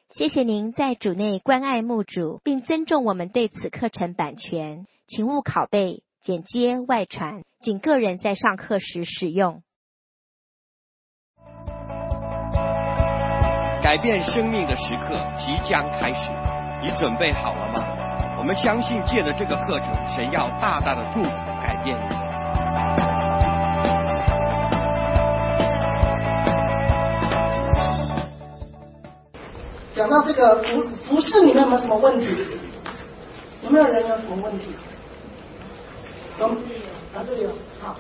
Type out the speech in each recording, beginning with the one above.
谢谢您在主内关爱牧主，并尊重我们对此课程版权，请勿拷贝、剪接、外传，仅个人在上课时使用。 改变生命的时刻即将开始，你准备好了吗？我们相信借着这个课程，神要大大的祝福改变你。 讲到这个服饰里面有没有什么问题？有没有人有什么问题？这里有，好。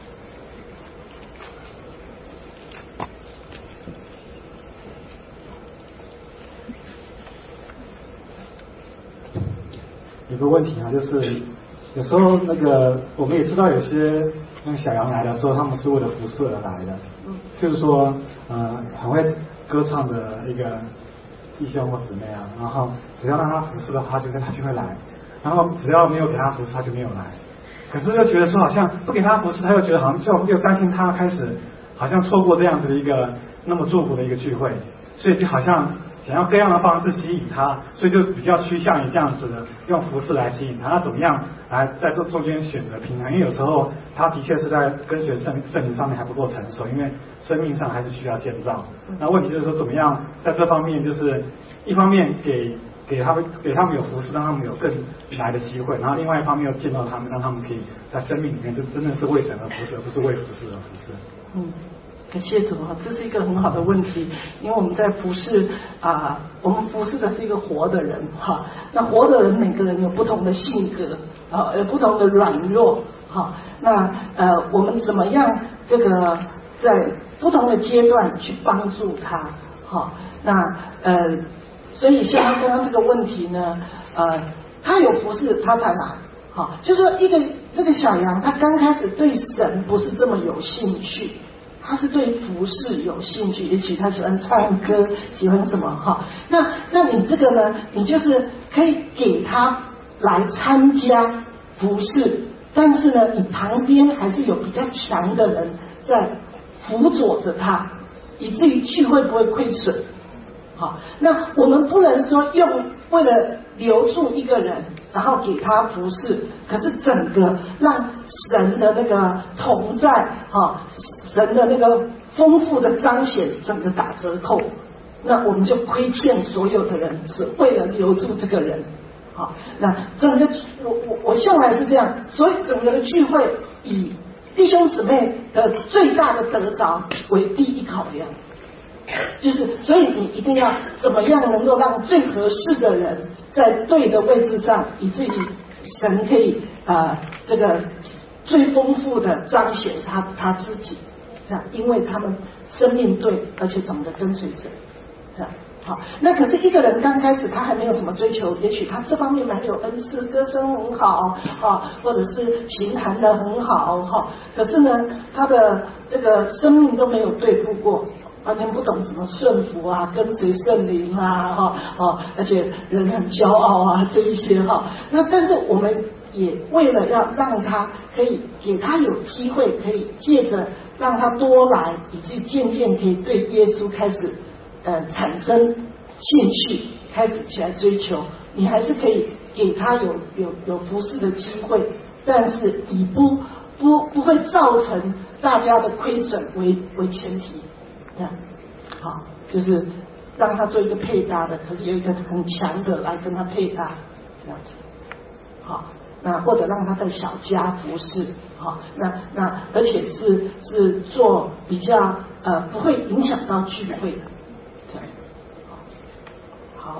有个问题啊，就是有时候那个我们也知道有些那个小羊来的时候，他们是为了服侍而来的，就是说很会歌唱的一个弟兄或姊妹啊，然后只要让他服侍的话，他就会来，然后只要没有给他服侍，他就没有来。可是又觉得说好像不给他服侍，他又觉得好像又担心他开始好像错过这样子的一个那么祝福的一个聚会，所以就好像想要各样的方式吸引他，所以就比较趋向于这样子的用服饰来吸引他。那怎么样来在这中间选择平衡？因为有时候他的确是在跟随圣灵上面还不够成熟，因为生命上还是需要建造。那问题就是说怎么样在这方面，就是一方面给他们有服侍，让他们有更来的机会，然后另外一方面又建造他们，让他们可以在生命里面就真的是为神而服侍，而不是为服侍而服侍。 感谢主哈，这是一个很好的问题，因为我们在服侍我们服侍的是一个活的人哈，那活的人每个人有不同的性格有不同的软弱哈，那我们怎么样这个在不同的阶段去帮助他哈，那所以像刚刚这个问题呢，他有服侍他才来哈，就是说这个小羊他刚开始对神不是这么有兴趣。他是对服饰有兴趣，也许他喜欢唱歌，喜欢什么哈？那你这个呢？你就是可以给他来参加服饰，但是呢，你旁边还是有比较强的人在辅佐着他，以至于聚会不会亏损。好，那我们不能说为了留住一个人，然后给他服侍，可是整个让神的那个同在神的那个丰富的彰显整个打折扣，那我们就亏欠所有的人，是为了留住这个人。好，那整个我向来是这样，所以整个的聚会以弟兄姊妹的最大的得着为第一考量，就是所以你一定要怎么样能够让最合适的人在对的位置上，以至于神可以这个最丰富的彰显他自己。这样，因为他们生命对，而且懂得跟随神，这样好。那可是一个人刚开始他还没有什么追求，也许他这方面蛮有恩赐，歌声很好或者是行谈的很好可是呢，他的这个生命都没有对付过，完全不懂什么顺服跟随圣灵而且人很骄傲这一些那但是我们也为了要让他可以给他有机会，可以借着让他多来，以及渐渐可以对耶稣开始产生兴趣，开始起来追求，你还是可以给他有服侍的机会，但是以不会造成大家的亏损为前提，这样好，就是让他做一个配搭的，可是有一个很强的来跟他配搭，这样子好。那或者让他在小家服侍，那而且是做比较不会影响到聚会的，这样好。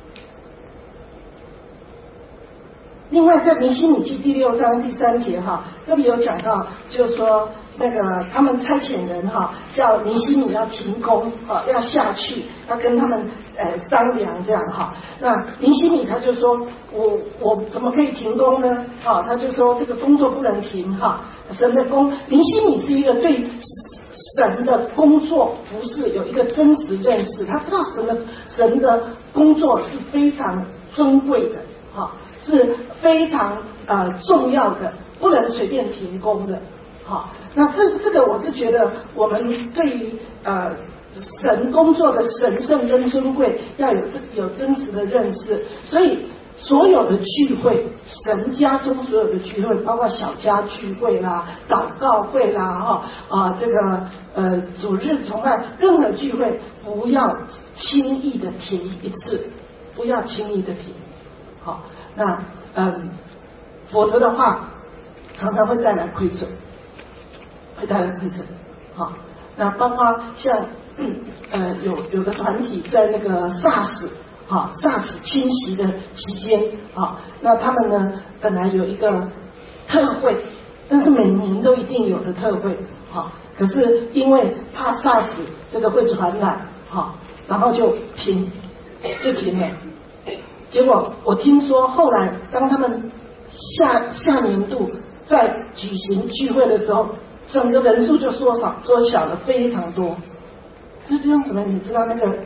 另外在尼希米记第6章第3节这里有讲到，就是说那个他们差遣人叫尼希米要停工要下去，要跟他们商量这样那尼希米他就说我怎么可以停工呢他就说这个工作不能停神的工，尼希米是一个对神的工作服事有一个真实认识，他知道神的工作是非常尊贵的是非常重要的，不能随便停工的那这个我是觉得我们对于神工作的神圣跟尊贵，要有真实的认识。所以所有的聚会，神家中所有的聚会，包括小家聚会啦、祷告会啦、这个主日崇拜，任何聚会不要轻易的停一次，不要轻易的停。好，那否则的话，常常会带来亏损，会带来亏损。好，那包括像有的团体在那个 SARS 侵袭的期间，那他们呢本来有一个特会，但是每年都一定有的特会，可是因为怕 SARS 这个会传染，然后就停了。结果我听说后来当他们下年度在举行聚会的时候，整个人数就缩小了非常多。这就像什么？你知道那个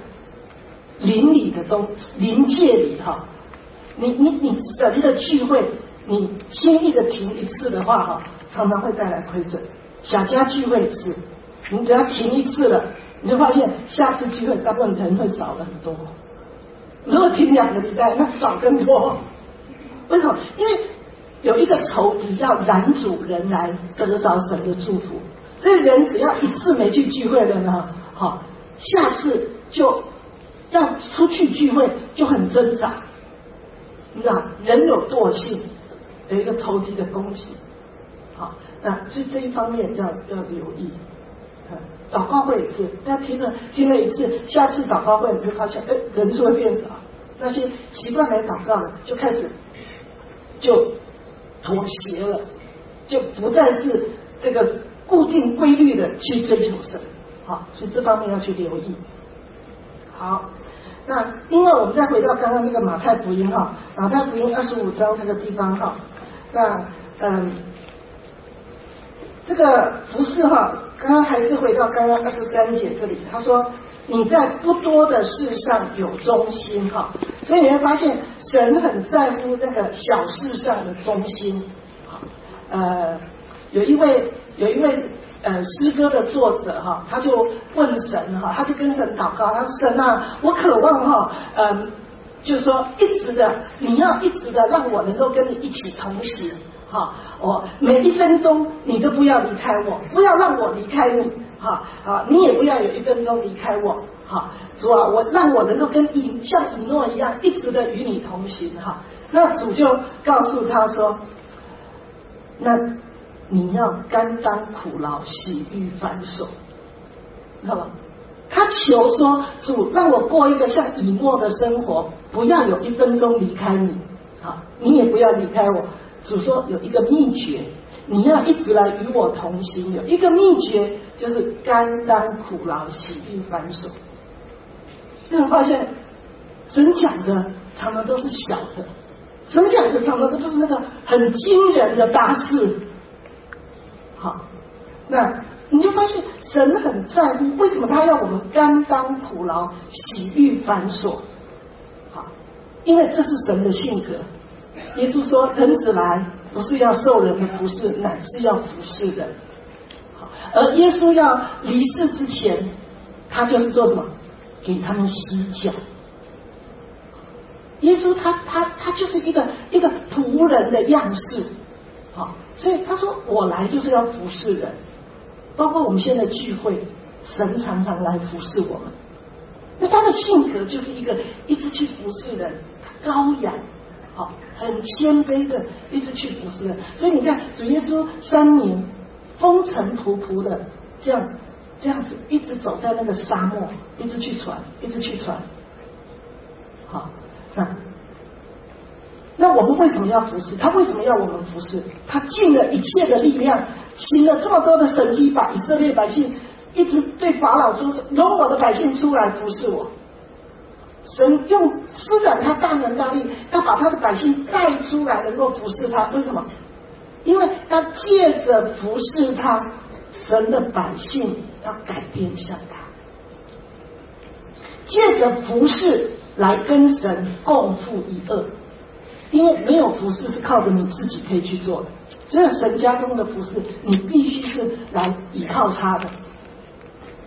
灵界里你神的聚会，你轻易的停一次的话常常会带来亏损。小家聚会是，你只要停一次了，你就发现下次聚会大部分人会少了很多。如果停2个礼拜，那少更多。为什么？因为有一个仇敌要拦阻人来得着神的祝福，所以人只要一次没去聚会了呢，下次就要出去聚会就很挣扎。你知道，人有惰性，有一个仇敌的攻击。好，那所以这一方面要留意。祷告会也是，大家听了一次，下次祷告会你会发现，人数会变少。那些习惯来祷告的，就开始就妥协了，就不再是这个固定规律的去追求神。好，所以这方面要去留意。好，那另外我们再回到刚刚那个马太福音马太福音25章这个地方那这个服事刚刚还是回到刚刚23节这里，他说你在不多的事上有忠心所以你会发现神很在乎那个小事上的忠心。有一位诗歌的作者他就问神他就跟神祷告，他说神啊，我渴望就是说你要一直的让我能够跟你一起同行我每1分钟你都不要离开我，不要让我离开你你也不要有1分钟离开我主啊，让我能够像以诺一样一直的与你同行那主就告诉他说，那你要甘当苦劳，喜遇繁琐，知道吗？他求说，主让我过一个像以诺的生活，不要有1分钟离开你你也不要离开我。主说有一个秘诀，你要一直来与我同行，有一个秘诀就是甘当苦劳，喜遇繁琐。你会发现神讲的常常都是小的，神讲的常常都是那个很惊人的大事。好，那你就发现神很在乎，为什么他要我们甘当苦劳，喜遇繁琐？好，因为这是神的性格。耶稣说，人子来不是要受人的服侍，乃是要服侍人。好，而耶稣要离世之前，他就是做什么？给他们洗脚。耶稣他就是一个仆人的样式。好，所以他说我来就是要服侍人，包括我们现在聚会，神常常来服侍我们。那他的性格就是一个一直去服侍人，高雅，很谦卑的一直去服侍人。所以你看主耶稣3年风尘仆仆的这样子一直走在那个沙漠，一直去传。好，那我们为什么要服侍？他为什么要我们服侍？他尽了一切的力量，行了这么多的神迹，把以色列百姓一直对法老说，容我的百姓出来服侍我。神用施展他大能大力，他把他的百姓带出来，能够服侍他。为什么？因为他借着服侍他，神的百姓要改变向他，借着服侍来跟神共负一恶。因为没有服侍是靠着你自己可以去做的，所以神家中的服侍，你必须是来依靠他的。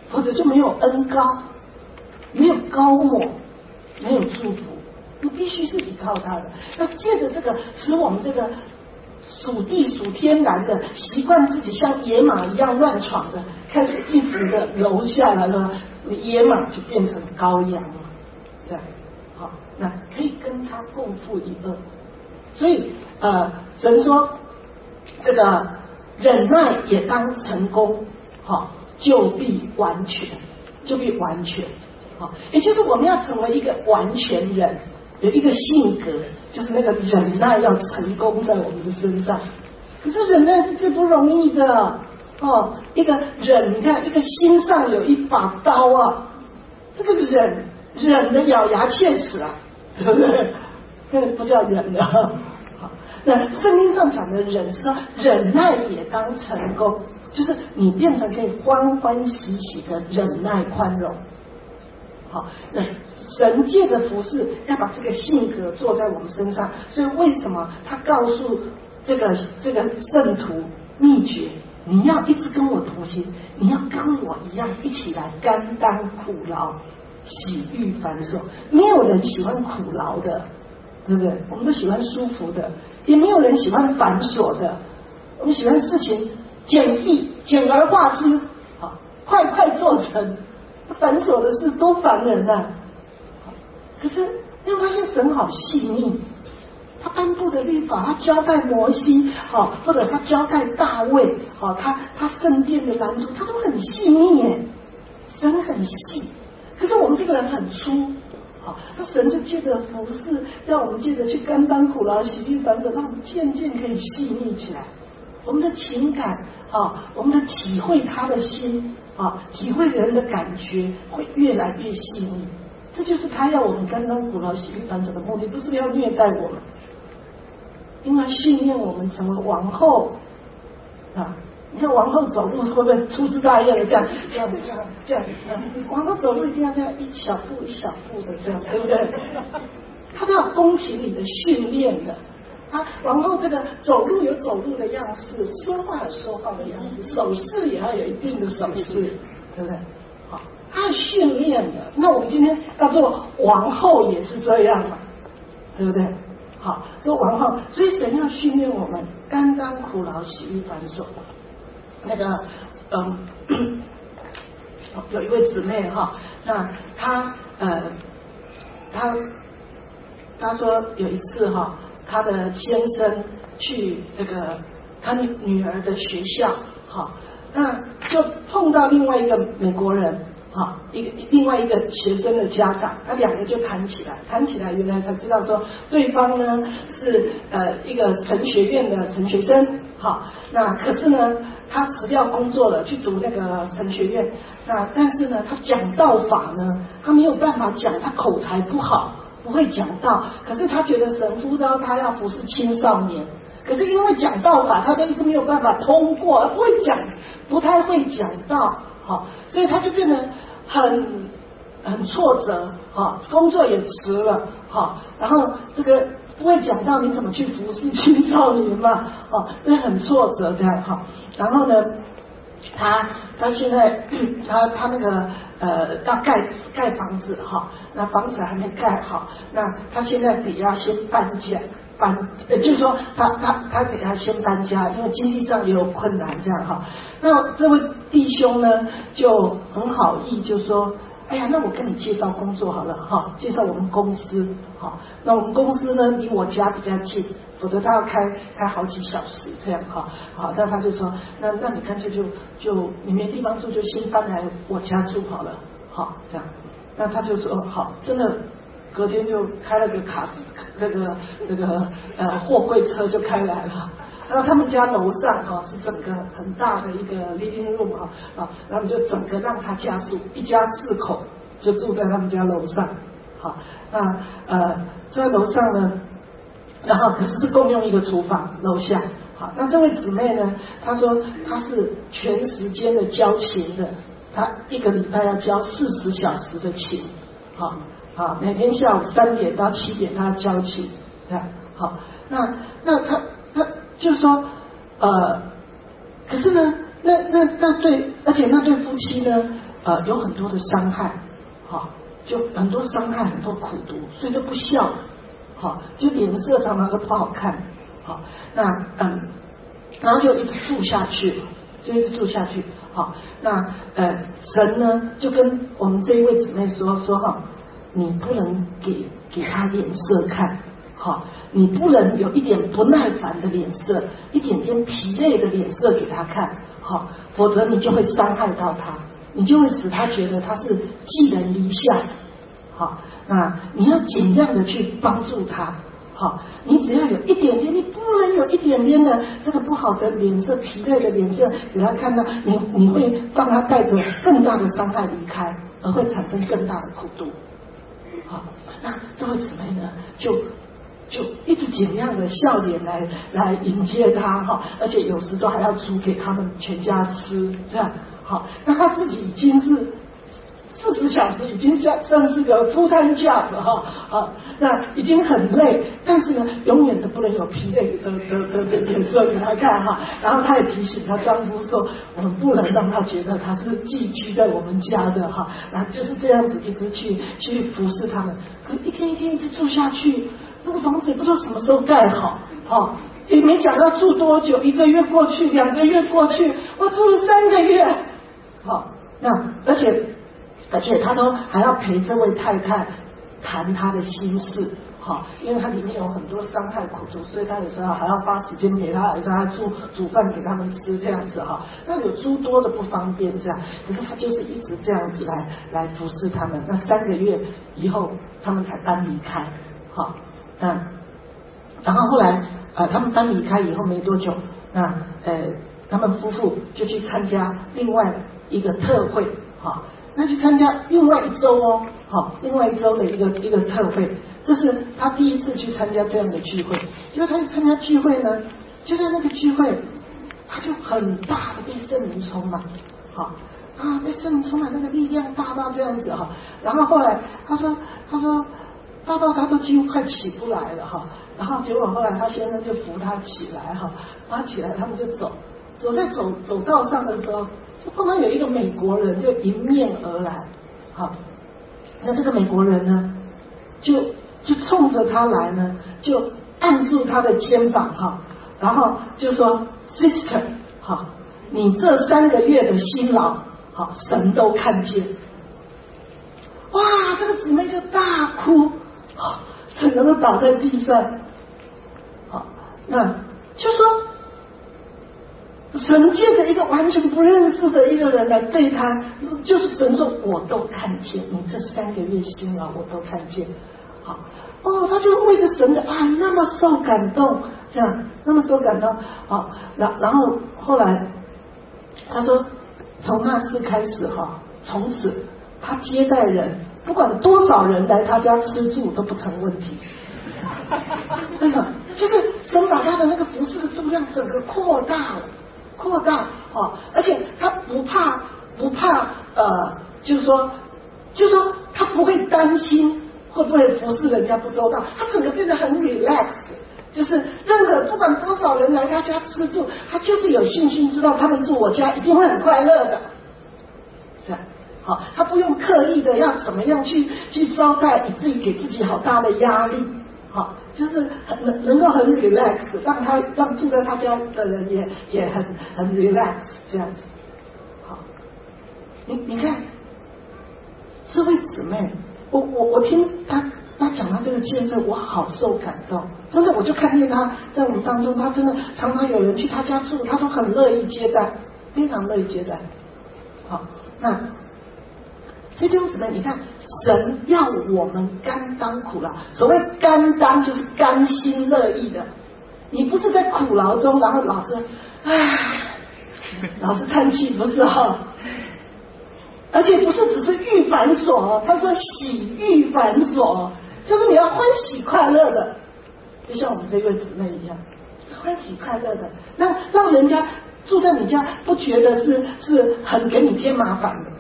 否则就没有恩膏，没有膏抹，没有祝福。你必须是依靠他的。那借着这个，使我们这个属地属天然的习惯自己像野马一样乱闯的，开始一直的柔下来了，野马就变成羔羊了，对，好，那可以跟他共负一恶。所以神说这个忍耐也当成功，好，就必完全，就必完全，好，也就是我们要成为一个完全人。有一个性格，就是那个忍耐要成功在我们的身上。可是忍耐是最不容易的哦。一个忍，你看，一个心上有一把刀啊，这个忍的咬牙切齿啊，对不对？那个不叫忍的。好，那圣经上讲的忍是说忍耐也当成功，就是你变成可以欢欢喜喜的忍耐宽容。好，那神借着服事要把这个性格做在我们身上，所以为什么他告诉这个圣徒秘诀？你要一直跟我同行，你要跟我一样一起来甘当苦劳，喜遇繁琐。没有人喜欢苦劳的，对不对？我们都喜欢舒服的，也没有人喜欢繁琐的。我们喜欢事情简易、简而化之，好，快快做成。繁琐的事都烦人啊。可是你会发现神好细腻，他颁布的律法，他交代摩西，好，或者他交代大卫，好，他圣殿的蓝图，他都很细腻耶，神很细。可是我们这个人很粗，好，那神就借着服事，让我们借着去甘当苦劳、喜遇繁琐，让我们渐渐可以细腻起来。我们的情感，我们的体会他的心。体会人的感觉会越来越细腻，这就是他要我们甘当苦劳、喜遇繁琐的目的，不是要虐待我们，因为训练我们成为王后啊！你看王后走路会不会粗枝大叶的这样？王后走路一定要这样一小步一小步的这样，对不对？他都要宫廷里的训练的。王后这个走路有走路的样式，说话有说话的样子，手势也要有一定的手势，对不对？好，他要训练的。那我们今天要做王后也是这样嘛，对不对？好，做王后，所以神要训练我们甘当苦劳、喜遇繁琐。那个有一位姊妹那她说有一次他的先生去这个他女儿的学校，那就碰到另外一个美国人，另外一个学生的家长，那两个就谈起来，原来才知道说对方呢是一个神学院的神学生，那可是呢他辞掉工作了，去读那个神学院，那但是呢他讲道法呢他没有办法讲，他口才不好。不会讲道，可是他觉得神呼召他要服侍青少年，可是因为讲道法，他就一直没有办法通过，不太会讲道，所以他就变得很挫折，工作也辞了，然后这个不会讲道，你怎么去服侍青少年嘛，所以很挫折这样，然后呢，他现在他那个要盖房子那房子还没盖好，那他现在得要先搬家，就是说他得要先搬家，因为经济上也有困难这样那这位弟兄呢就很好意，就说哎呀，那我跟你介绍工作好了介绍我们公司那我们公司呢离我家比较近，否则他要开好几小时这样那他就说那你干脆就你没地方住，就先搬来我家住好了这样。那他就说好，真的隔天就开了个那个货柜车就开来了。然后他们家楼上是整个很大的一个 living room 然后就整个让他家住，一家4口就住在他们家楼上那住在楼上呢，然后可是共用一个厨房楼下那这位姊妹呢，她说她是全时间的教琴的，她一个礼拜要教40小时的琴每天下午3点到7点她要教琴那她就说可是呢那对，而且那对夫妻呢有很多的伤害，就很多伤害，很多苦毒，所以都不孝，就脸色常常都不好看，那然后就一直住下去，那神呢就跟我们这一位姊妹说你不能给他脸色看，你不能有一点不耐烦的脸色，一点点疲累的脸色给他看，否则你就会伤害到他，你就会使他觉得他是寄人篱下，那你要尽量的去帮助他，你只要有一点点，你不能有一点点的这个不好的脸色、疲累的脸色给他看到，你会让他带着更大的伤害离开，而会产生更大的苦度。那这位姊妹呢，就一直尽量的笑脸来迎接他，而且有时都还要煮给他们全家吃，这样，那他自己已经是40小时，已经算是个 full time job 那已经很累，但是呢，永远都不能有疲累的脸色给他看然后他也提醒他丈夫说，我们不能让他觉得他是寄居在我们家的然后就是这样子一直去服侍他们，可一天一天一直住下去，那个房子也不知道什么时候盖好也没讲要住多久，1个月过去，2个月过去，我住了3个月，那而且他都还要陪这位太太谈他的心事，因为他里面有很多伤害苦毒，所以他有时候还要花时间陪他，有时候还煮饭给他们吃这样子那有诸多的不方便这样，可是他就是一直这样子来服侍他们。那3个月以后，他们才搬离开，然后后来他们搬离开以后没多久，那他们夫妇就去参加另外一个特会，那去参加另外一周另外一周的一个特会，这是他第一次去参加这样的聚会。结果他去参加聚会呢，就在那个聚会，他就很大的被圣灵充满，被圣灵充满，那个力量大到这样子然后后来他说大到他都几乎快起不来了然后结果后来他先生就扶他起来他起来，他们就走在走道上的时候，就碰到有一个美国人就迎面而来，那这个美国人呢，就冲着他来呢，就按住他的肩膀然后就说 Sister 你这3个月的辛劳神都看见。哇，这个姊妹就大哭，整个都倒在地上。那就说神借着一个完全不认识的一个人来对他，就是神说我都看见你这3个月辛劳，我都看见。他就为着神的爱那么受感动，这样那么受感动然后后来他说从那次开始从此他接待人，不管多少人来他家吃住都不成问题。为什么？就是神把他的那个服侍的数量整个扩大而且他不怕就是说他不会担心会不会服侍人家不周到，他整个变得很 relax， 就是任何不管多少人来他家吃住，他就是有信心知道他们住我家一定会很快乐的，这样他不用刻意的要怎么样去招待，以至于给自己好大的压力，就是能够很 relax， 让住在他家的人也很 relax 这样子。你看这位姊妹，我听他讲到这个见证，我好受感动，真的，我就看见他在我们当中，他真的常常有人去他家住，他都很乐意接待，非常乐意接待。那所以弟兄姊妹，你看神要我们甘当苦劳，所谓甘当就是甘心乐意的，你不是在苦劳中然后老是叹气，不是而且不是只是欲繁琐，他说喜欲繁琐，就是你要欢喜快乐的，就像我们这位姊妹一样，欢喜快乐的，让人家住在你家不觉得是很给你添麻烦的，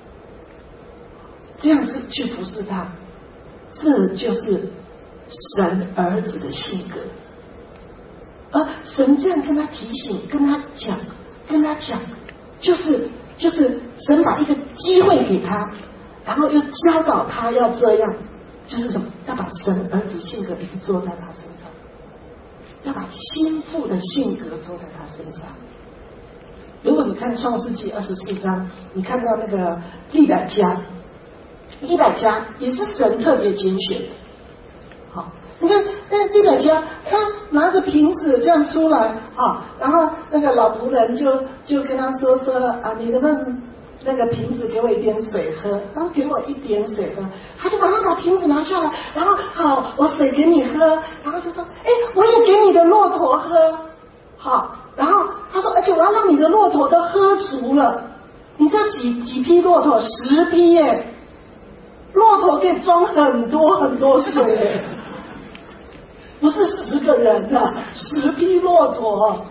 这样子去服侍他，这就是神儿子的性格。而神这样跟他提醒，跟他讲，就是就是神把一个机会给他，然后又教导他要这样，就是什么？要把神儿子性格一直做在他身上，要把心腹的性格做在他身上。如果你看创世纪24章，你看到那个利百加也是神特别拣选的。好，你看那利百加，他拿着瓶子这样出来啊，然后那个老仆人就跟他说啊，你能不能那个瓶子给我一点水喝？然后给我一点水喝，他就马上把瓶子拿下来，然后好，我水给你喝，然后就说，我也给你的骆驼喝，好，然后他说，而且我要让你的骆驼都喝足了。你知道几匹骆驼？10匹耶，骆驼可以装很多很多水耶，不是10个人啊，10匹骆驼。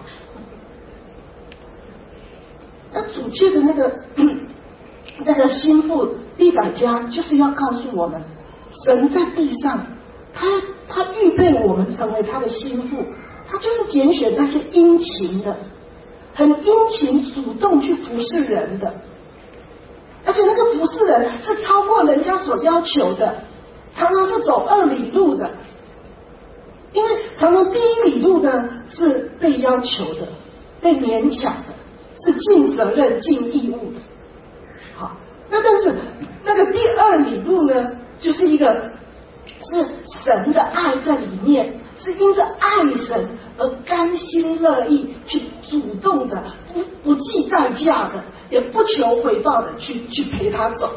那主借的那个心腹利百加，就是要告诉我们，神在地上，他预备我们成为他的心腹，他就是拣选那些殷勤的、很殷勤、主动去服侍人的，而且那个服侍人是超过人家所要求的，常常是走2里路的，因为常常第1里路呢是被要求的、被勉强的，是尽责任、尽义务的。好，那但是那个第2里路呢，就是一个是神的爱在里面，是因着爱神而甘心乐意去主动的、不计代价的，也不求回报的去陪他走。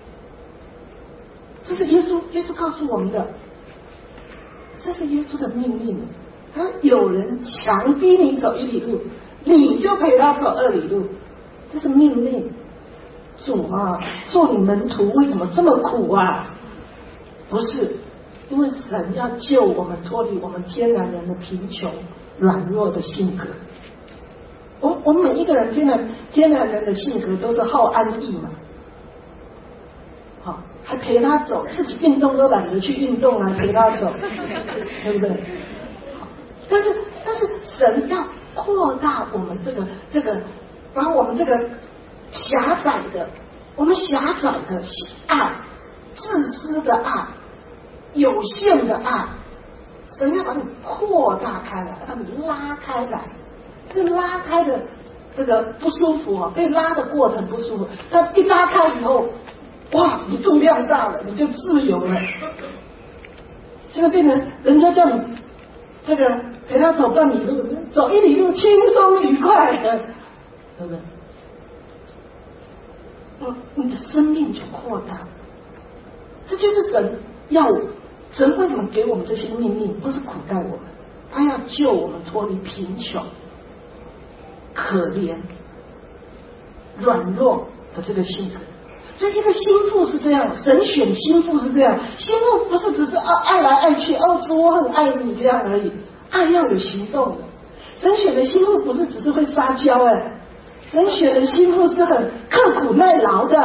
这是耶稣告诉我们的，这是耶稣的命令。他有人强逼你走1里路，你就陪他走2里路，这是命令。主啊，做你门徒为什么这么苦啊？不是，因为神要救我们脱离我们天然人的贫穷软弱的性格。我们每一个人天然人的性格都是好安逸嘛，好，还陪他走，自己运动都懒得去运动啊，陪他走，对不对？但是神要扩大我们这个，把我们这个狭窄的爱、自私的爱、有限的爱，神要把你扩大开来，把你拉开来。这拉开的这个不舒服啊，被拉的过程不舒服，但一拉开以后，哇，你度量大了，你就自由了。现在变成人家叫你这个陪他走半里路，走1里路轻松愉快的，对不对？你的生命就扩大，这就是神为什么给我们这些命令？不是苦待我们，他要救我们脱离贫穷、可怜、软弱的这个性格。所以这个心腹是这样，神选心腹是这样，心腹不是只是爱来爱去，主我很爱你这样而已，爱要有行动的。神选的心腹不是只是会撒娇神选的心腹是很刻苦耐劳的，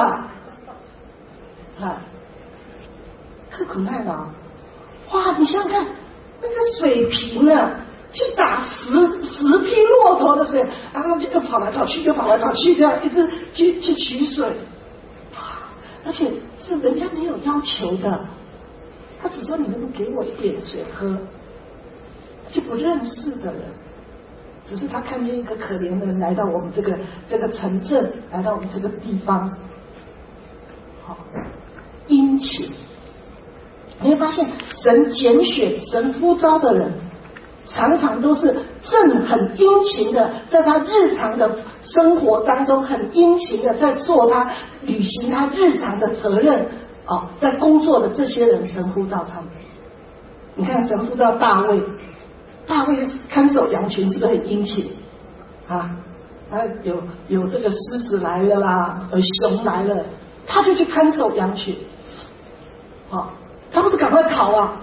刻苦耐劳。哇，你想想看，那个水瓶啊，去打10匹骆驼的水，然后就跑来跑去，这样一直去取水，而且是人家没有要求的，他只说你能不能给我一点水喝，就不认识的人。只是他看见一个可怜的人来到我们这个城镇，来到我们这个地方，好，殷勤。你会发现，神拣选、神呼召的人，常常都是很殷勤的，在他日常的生活当中，很殷勤的在履行他日常的责任在工作的这些人，神呼召他们。你看，神呼召大卫看守羊群是不是很殷勤啊？有这个狮子来了啦，熊来了，他就去看守羊群。他不是赶快逃啊？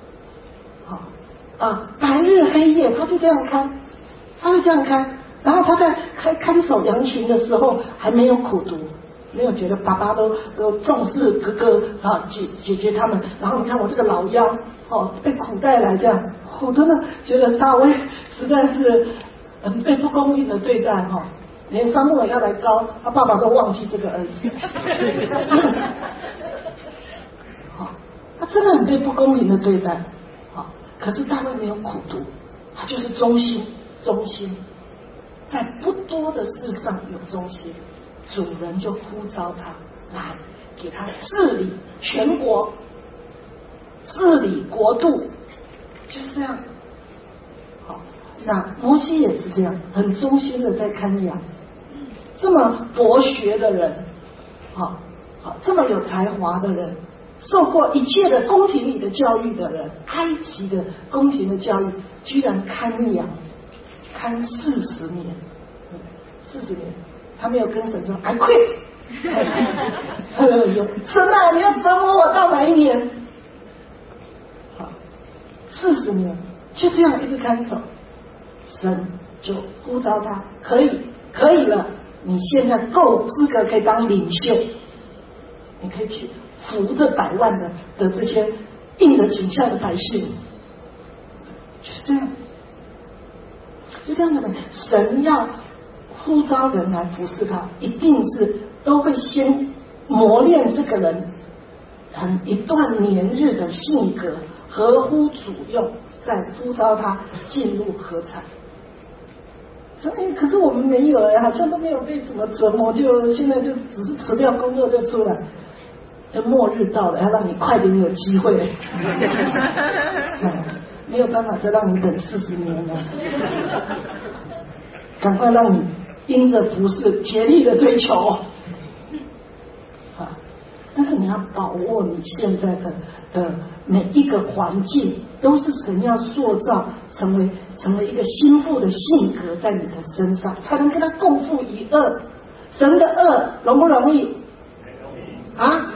白日黑夜，他就这样看，然后他在看守羊群的时候，还没有苦读，没有觉得爸爸都重视哥哥姐姐他们。然后你看我这个老幺被苦待来这样。我真的觉得大卫实在是被不公平的对待连沙漠要来招他爸爸都忘记这个儿子。好，他真的很被不公平的对待。好，可是大卫没有苦读，他就是忠心，在不多的事上有忠心，主人就呼召他来，给他治理全国，治理国度，就是这样。好，那摩西也是这样，很忠心的在看羊。这么博学的人，好，这么有才华的人，受过一切的宫廷里的教育的人，埃及的宫廷的教育，居然看羊，看40年，40年，他没有跟神说 I quit， 神啊，你要折磨我到哪一年？好，40年就这样一直看守，神就呼召他，可以了，你现在够资格可以当领袖，你可以去扶着100万的这些印着景象的百姓，就是这样。就这样子，神要呼召人来服侍他，一定是都会先磨练这个人一段年日的性格，合乎主用，再呼召他进入合场。所以，可是我们没有好像都没有被怎么折磨，就现在就只是辞掉工作就出来。末日到了，要让你快点有机会，没有办法再让你等40年了，赶快让你因着服事竭力的追求。但是你要把握你现在的每一个环境，都是神要塑造成为一个心腹的性格在你的身上，才能跟他共赴一恶。神的恶容不容易？啊？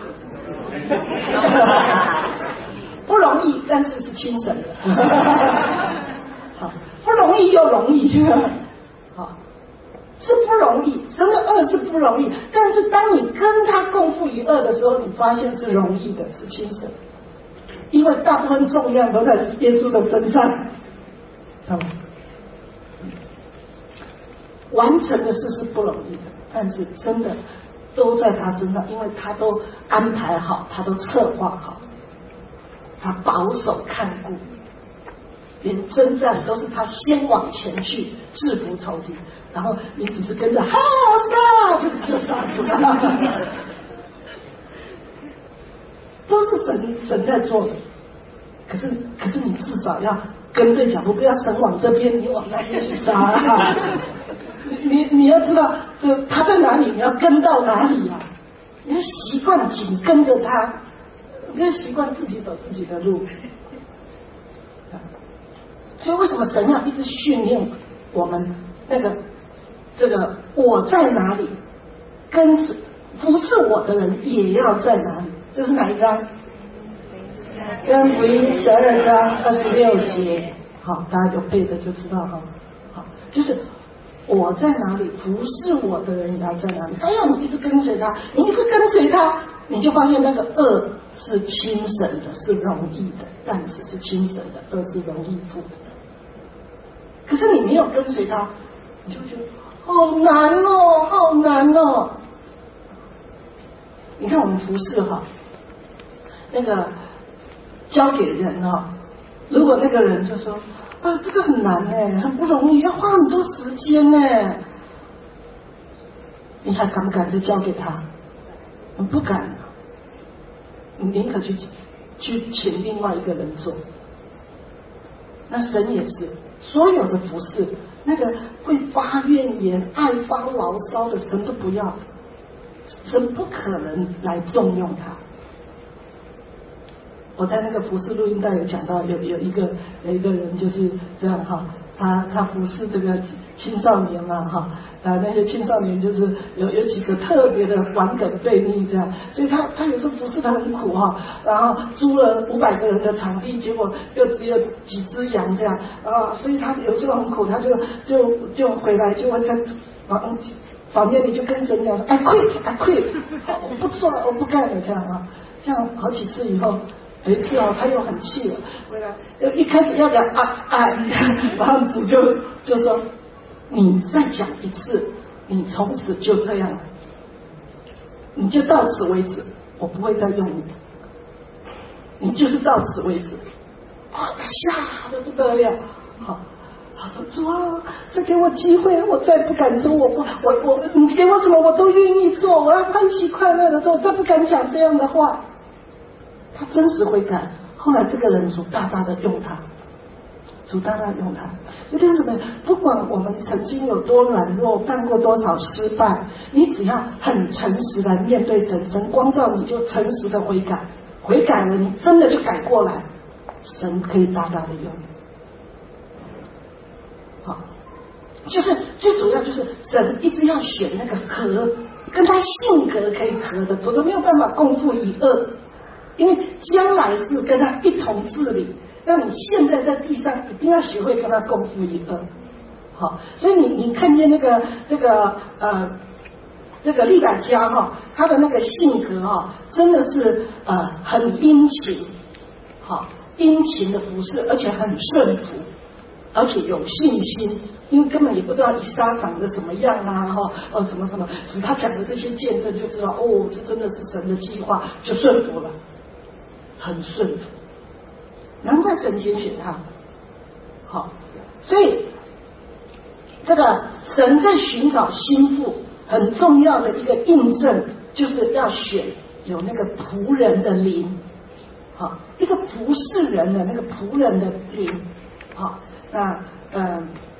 不容易，但是是亲神的。好，不容易又容易。好，是不容易，神的恶是不容易，但是当你跟他共赴一恶的时候，你发现是容易的，是亲神，因为大部分重量都在耶稣的身上。完成的事是不容易的，但是真的都在他身上，因为他都安排好，他都策划好，他保守看顾，连征战都是他先往前去制服仇敌，然后你只是跟着哈嘎就杀死他，都是神在做的。可是你至少要跟对脚步，不要神往这边，你往那边去杀。你要知道，他在哪里，你要跟到哪里啊！你要习惯紧跟着他，你要习惯自己走自己的路。所以为什么神要一直训练我们这个我在哪里，跟服侍我的人也要在哪里？这是哪一章？跟福音12章26节。好，大家有背的就知道哈。好，就是我在哪里，服侍我的人也要在哪里。哎呀，你一直跟随他，你一直跟随他，你就发现那个恶是亲神的，是容易的；但是亲神的，恶是容易负的。可是你没有跟随他，你就觉得好难哦，好难哦。你看我们服侍哈，那个交给人哈，如果那个人就说啊，这个很难哎，很不容易，要花很多时间哎，你还敢不敢再交给他？你不敢，你宁可去请另外一个人做。那神也是，所有的服事，那个会发怨言、爱发牢骚的，神都不要，神不可能来重用他。我在那个服事录音带有讲到，有一个人就是这样哈，他服事这个青少年嘛哈，那些青少年就是有几个特别的顽梗悖逆这样，所以他有时候服事他很苦哈，然后租了500个人的场地，结果又只有几只羊这样啊，所以他有时候很苦，他就回来就会在房间里就跟神讲说 I quit， 好，我不做了，我不干了这样啊，这样好几次以后。有一次他又很气了，回来一开始要讲然后主就说你再讲一次， 你从此就这样了，你就到此为止，我不会再用你，你就是到此为止。吓得不得了，好，他说主啊，再给我机会，我再不敢说你给我什么我都愿意做，我要欢喜快乐的做，我再不敢讲这样的话。他真实悔改，后来这个人主大大的用他，主大大用他。就这样子呢，不管我们曾经有多软弱，犯过多少失败，你只要很诚实的面对神，神光照你就诚实的悔改，悔改了你真的就改过来，神可以大大的用。好，就是最主要就是神一直要选那个合跟他性格可以合的，否则没有办法共赴一二。因为将来是跟他一同治理，那你现在在地上一定要学会跟他共赴一二。好，所以你看见这个利百加哈，他的那个性格哈，真的是很殷勤，好殷勤的服侍，而且很顺服，而且有信心，因为根本也不知道以撒长得什么样啊，什么什么，只他讲的这些见证就知道，哦，这真的是神的计划，就顺服了，很顺服，难怪神拣选他。好，所以这个神在寻找心腹，很重要的一个印证，就是要选有那个仆人的灵，好，一个服侍人的那个仆人的灵，好。那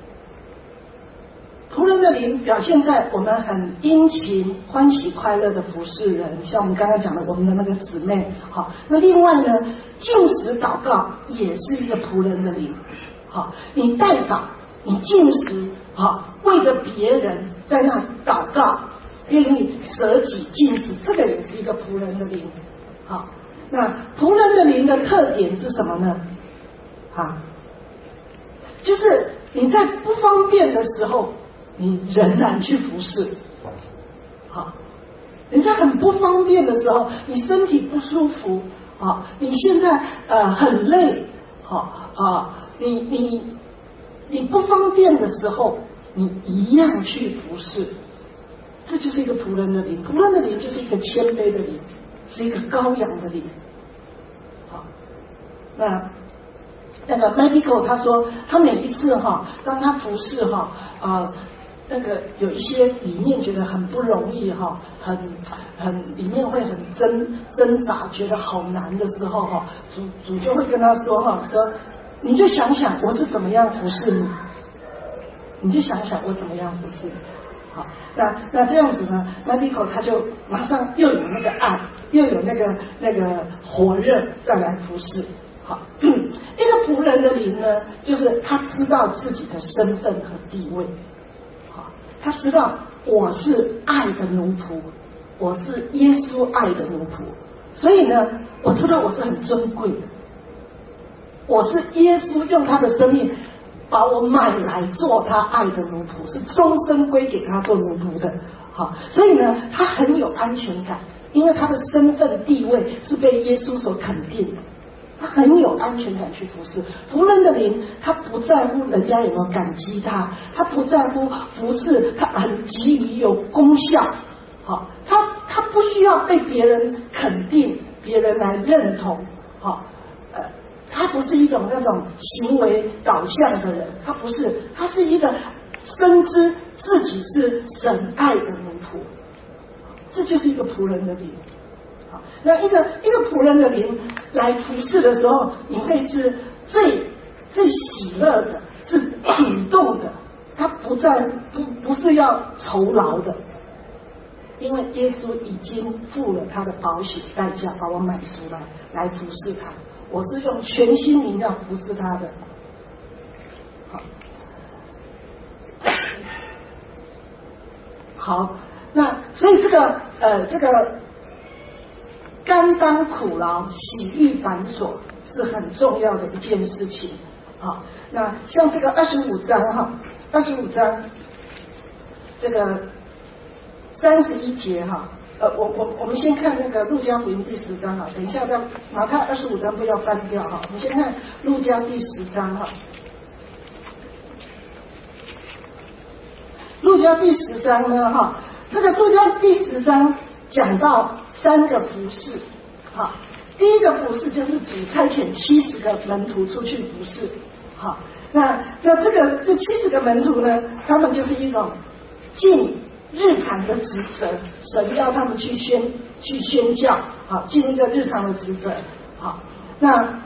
仆人的灵表现在我们很殷勤、欢喜、快乐的服侍人，像我们刚刚讲的我们的那个姊妹。好，那另外呢，禁食祷告也是一个仆人的灵。好，你代祷，你禁食，好，为了别人在那祷告，愿意舍己禁食，这个也是一个仆人的灵。好，那仆人的灵的特点是什么呢？啊？就是你在不方便的时候，你仍然去服侍。好，你在很不方便的时候，你身体不舒服，好，你现在很累，好你不方便的时候，你一样去服侍。这就是一个仆人的灵，仆人的灵就是一个谦卑的灵，是一个羔羊的灵。好，那个 Michael 他说，他每一次当他服侍那个有一些里面觉得很不容易很里面会很挣扎，觉得好难的时候主就会跟他说你就想想我是怎么样服侍你，你就想想我怎么样服侍你。好，那这样子呢 ，Michael 他就马上又有那个爱，又有那个火热再来服侍。好，一个仆人的灵呢，就是他知道自己的身份和地位。好，他知道我是爱的奴仆，我是耶稣爱的奴仆，所以呢，我知道我是很尊贵的，我是耶稣用他的生命把我买来做他爱的奴仆，是终身归给他做奴仆的。好，所以呢，他很有安全感，因为他的身份地位是被耶稣所肯定的。他很有安全感去服侍。仆人的灵，他不在乎人家有没有感激他，他不在乎服侍，他很急于有功效。好，他不需要被别人肯定，别人来认同。好，他不是一种那种行为导向的人，他不是，他是一个深知自己是神爱的奴仆，这就是一个仆人的灵。那一个仆人的灵来服侍的时候，你会是最喜乐的，是主动的，他不是要酬劳的，因为耶稣已经付了他的宝血代价，把我买出来服侍他，我是用全心灵要服侍他的。好，那所以这个甘当苦劳，喜遇繁琐，是很重要的一件事情。好，那像这个25章这个31节我们先看那个路加福音第10章等一下到马太25章不要翻掉我们先看路加第10章路路加第10章呢，这个路加第10章讲到3个服事，第一个服事就是主差遣70个门徒出去服事，那这70个门徒呢，他们就是一种尽日常的职责，神要他们去宣教，尽一个日常的职责，那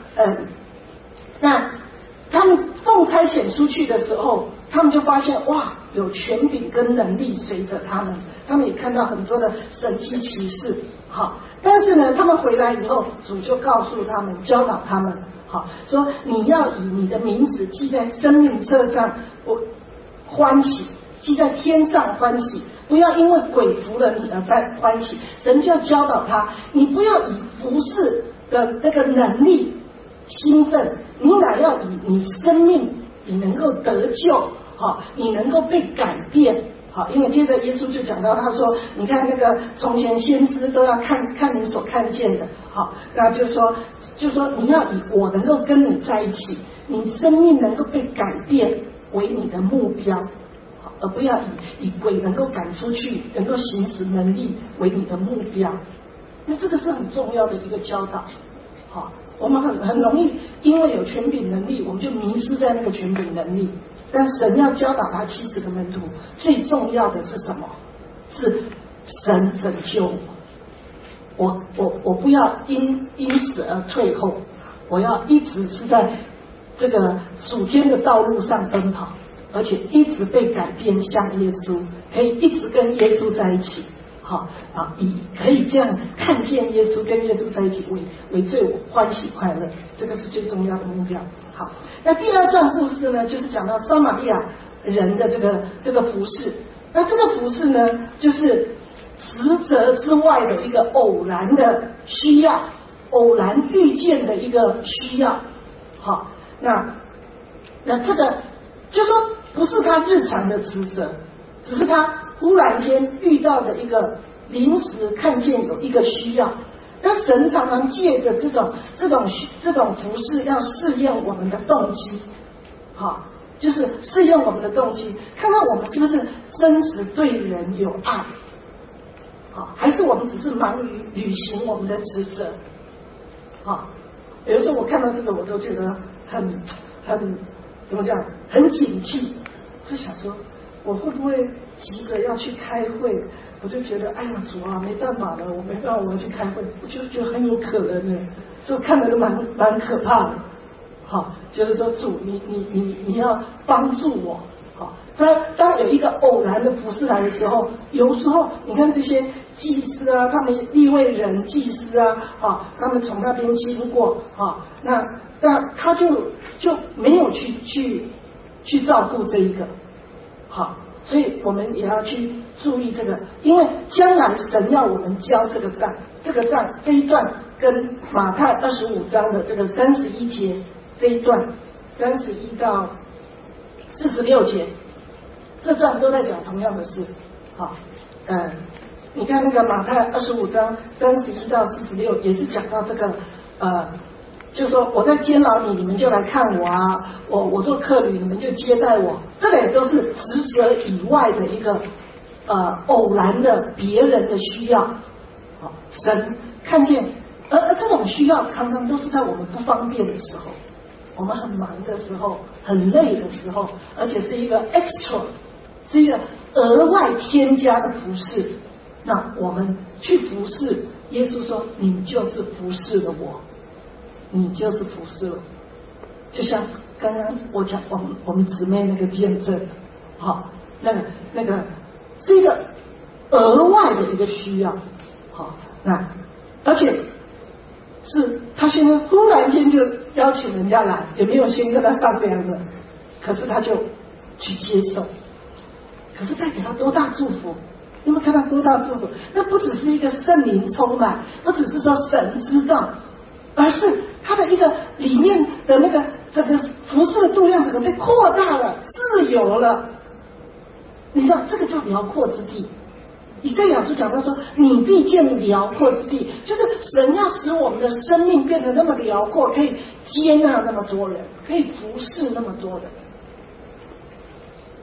他们奉差遣出去的时候，他们就发现哇，有权柄跟能力随着他们，他们也看到很多的神迹奇事，但是呢，他们回来以后，主就告诉他们，教导他们，说你要以你的名字记在生命册上，我欢喜，记在天上欢喜，不要因为鬼服了你而欢喜。神就要教导他，你不要以服事的那个能力兴奋，你乃要以你生命，你能够得救，你能够被改变。因为接着耶稣就讲到，他说你看那个从前先知都要看你所看见的，那就说你要以我能够跟你在一起，你生命能够被改变为你的目标，而不要以鬼能够赶出去能够行使能力为你的目标。那这个是很重要的一个教导。我们很容易因为有权柄能力，我们就迷失在那个权柄能力。但神要教导他70个门徒，最重要的是什么？是神拯救我不要因此而退后，我要一直是在这个属天的道路上奔跑，而且一直被改变像耶稣，可以一直跟耶稣在一起，可以这样看见耶稣，跟耶稣在一起为最欢喜快乐，这个是最重要的目标。好，那第2段故事呢，就是讲到撒玛利亚人的这个服事。那这个服事呢，就是职责之外的一个偶然的需要，偶然遇见的一个需要。那这个就说不是他日常的职责，只是他忽然间遇到的一个临时看见有一个需要。那神常常借着这种服事，要试验我们的动机，就是试验我们的动机，看看我们是不是真实对人有爱，还是我们只是忙于履行我们的职责。有的时候我看到这个，我都觉得很怎么讲，很警惕，就想说我会不会急着要去开会，我就觉得哎呀主啊，没办法了，我没办法，我要去开会，我就觉得很有可能的，就看着都蛮可怕的。就是说主你要帮助我。当有一个偶然的服事来的时候，有时候你看这些祭司啊，他们利未人祭司啊，他们从那边经过，那他就没有去照顾这一个，所以我们也要去注意这个，因为将来神要我们交这个账，这一段跟马太25章的这个31节这一段31到46节。这段都在讲同样的事，你看那个马太25章31到46也是讲到这个，就是说我在监牢里，你们就来看我啊，我做客旅，你们就接待我，这个也都是职责以外的一个偶然的别人的需要，神看见，而这种需要常常都是在我们不方便的时候，我们很忙的时候，很累的时候，而且是一个 extra。是一个额外添加的服事，那我们去服事，耶稣说你就是服事了我，你就是服事了。就像刚刚我讲我们姊妹那个见证，那个是一个额外的一个需要，那而且是他现在忽然间就邀请人家来，也没有先跟他商量的，可是他就去接受。可是带给他多大祝福？有没有看到多大祝福？那不只是一个圣灵充满，不只是说神知道，而是他的一个里面的那个整个服事的度量整个被扩大了，自由了。你知道这个叫辽阔之地。以赛亚书讲到说，你必见辽阔之地，就是神要使我们的生命变得那么辽阔，可以接纳那么多人，可以服侍那么多人。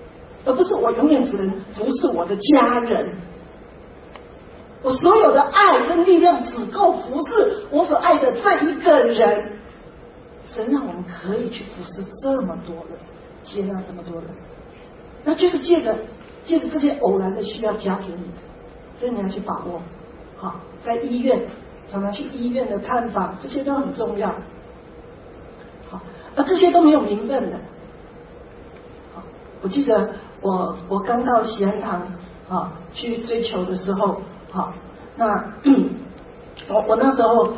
而不是我永远只能服侍我的家人。我所有的爱跟力量只够服侍我所爱的这一个人。神让我们可以去服侍这么多人，接纳这么多人，那就是借着这些偶然的需要加给你的，所以你要去把握。好，在医院常常去医院的探访，这些都很重要。好，而这些都没有名分的。好，我记得我刚到喜安堂去追求的时候，好，那我那时候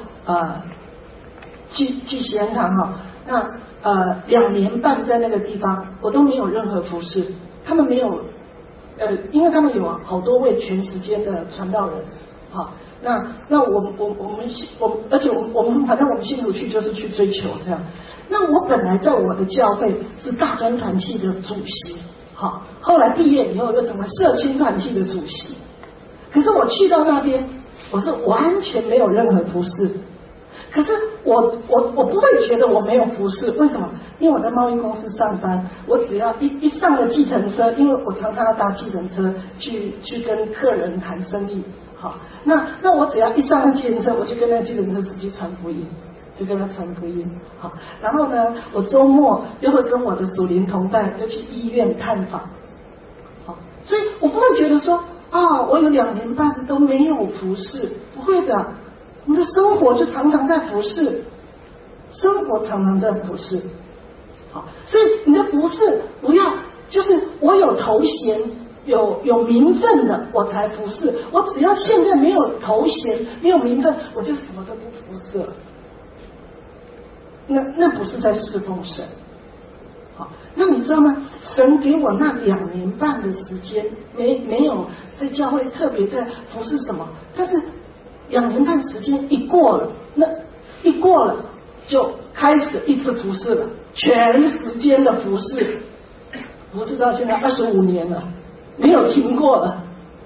去喜安堂那2年半在那个地方，我都没有任何服侍，他们没有因为他们有好多位全时间的传道人，好，那而且我们反正我们信徒去就是去追求这样。那我本来在我的教会是大专团契的主席，好，后来毕业以后又成为社青团契的主席。可是我去到那边，我是完全没有任何服侍。可是我不会觉得我没有服侍，为什么？因为我在贸易公司上班，我只要一上了计程车，因为我常常要搭计程车去跟客人谈生意，好，那我只要一上了计程车，我就跟那个计程车司机传福音，就跟他传福音，好，然后呢，我周末又会跟我的属灵同伴又去医院探访，好，所以我不会觉得说我有2年半都没有服侍，不会的。你的生活就常常在服侍，生活常常在服侍，好，所以你的服侍不要就是我有头衔有名分的我才服侍，我只要现在没有头衔没有名分，我就什么都不服侍了。那不是在侍奉神。好，那你知道吗？神给我那2年半的时间，没有在教会特别在服侍什么，但是2年半时间一过了，就开始一直服侍了，全时间的服侍，服侍到现在25年了，没有停过了。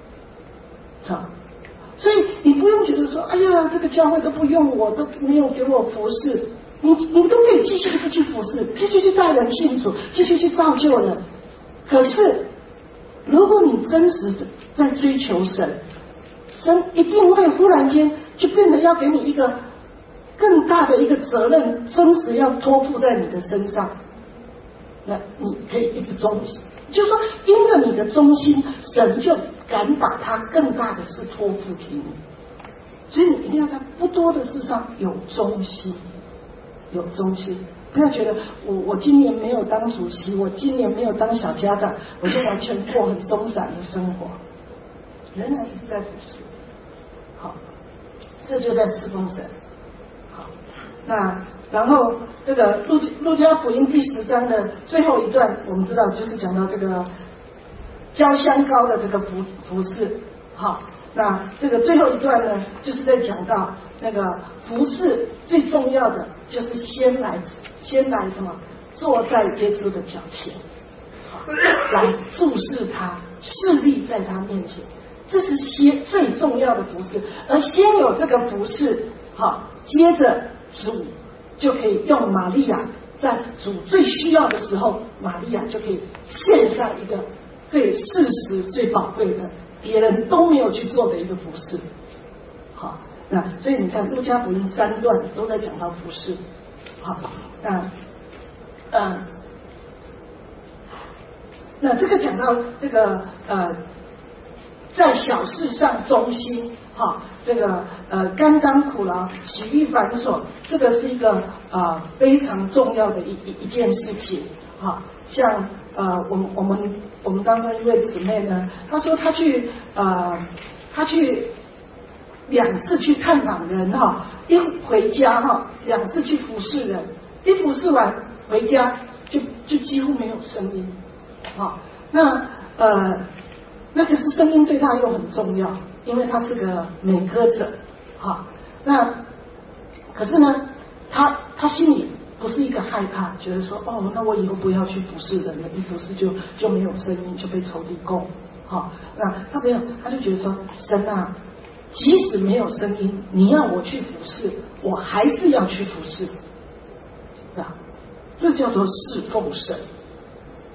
所以你不用觉得说，哎呀，这个教会都不用我，都没有给我服侍，你都可以继续去服侍，继续去带人信主，继续去造就人。可是，如果你真实在追求神，神一定会忽然间就变得要给你一个更大的一个责任，真实要托付在你的身上。那你可以一直忠心，就是说，因着你的忠心，神就敢把他更大的事托付给你。所以你一定要在不多的事上有忠心，有忠心。不要觉得我今年没有当主席，我今年没有当小家长，我就完全过很松散的生活，仍然一直在服侍。好，这就在侍奉神。好，那然后这个路加福音第10章的最后一段，我们知道就是讲到这个浇香膏的这个服侍。好，那这个最后一段呢，就是在讲到那个服侍最重要的就是先来什么？坐在耶稣的脚前，来注视他，侍立在他面前。这是最重要的服侍，而先有这个服侍，好，接着主就可以用玛利亚，在主最需要的时候，玛利亚就可以献上一个最事实、最宝贵的，别人都没有去做的一个服侍。好，那所以你看，路加福音3段都在讲到服侍。好，那这个讲到这个在小事上忠心，这个甘当苦劳，喜遇繁琐，这个是一个非常重要的一件事情。像我们当中一位姊妹呢，她说她去2次去探访人一回家2次去服侍人，一服侍完回家就几乎没有声音。那可是声音对他又很重要，因为他是个美歌者。那可是呢，他心里不是一个害怕，觉得说那我以后不要去服侍人了，一服侍就没有声音，就被仇敌攻。那他没有，他就觉得说，神啊，即使没有声音，你要我去服侍，我还是要去服侍，这叫做侍奉神。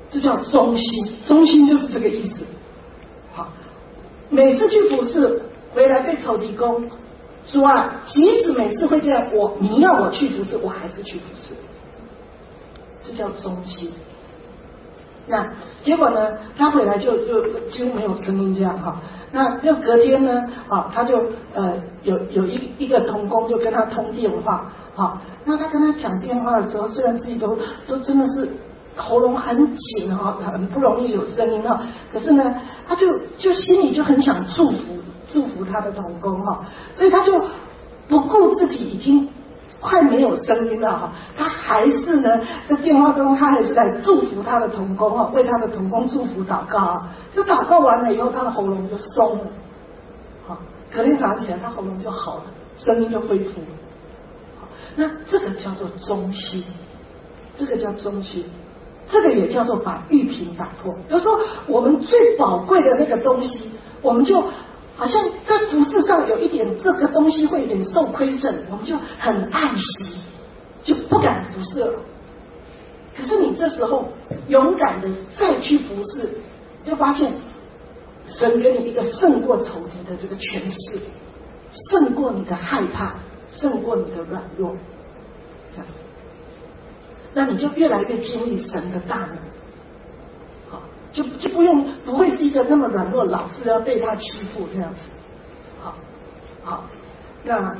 这叫忠心，忠心就是这个意思。好，每次去服侍回来被仇敌攻，主啊，即使每次会这样，你要我去服侍，我还是去服侍，这叫忠心。那结果呢，他回来就几乎没有声音这样哈。那就隔天呢，他就有一个同工就跟他通电话，那他跟他讲电话的时候，虽然自己都真的是喉咙很紧很不容易有声音可是呢，他就心里就很想祝福他的同工所以他就不顾自己已经快没有声音了他还是呢在电话中，他还是在祝福他的同工为他的同工祝福祷告这祷告完了以后，他的喉咙就松了隔天早上起来，他喉咙就好了，声音就恢复了那这个叫做忠心，这个叫忠心，这个也叫做把玉瓶打破。比如说我们最宝贵的那个东西，我们就好像在服事上有一点这个东西会有点受亏损，我们就很爱惜，就不敢服事了。可是你这时候勇敢的再去服事，就发现神给你一个胜过仇敌的这个权势，胜过你的害怕，胜过你的软弱，这样，那你就越来越经历神的大能，就不会是一个那么软弱，老是要被他欺负这样子，好，那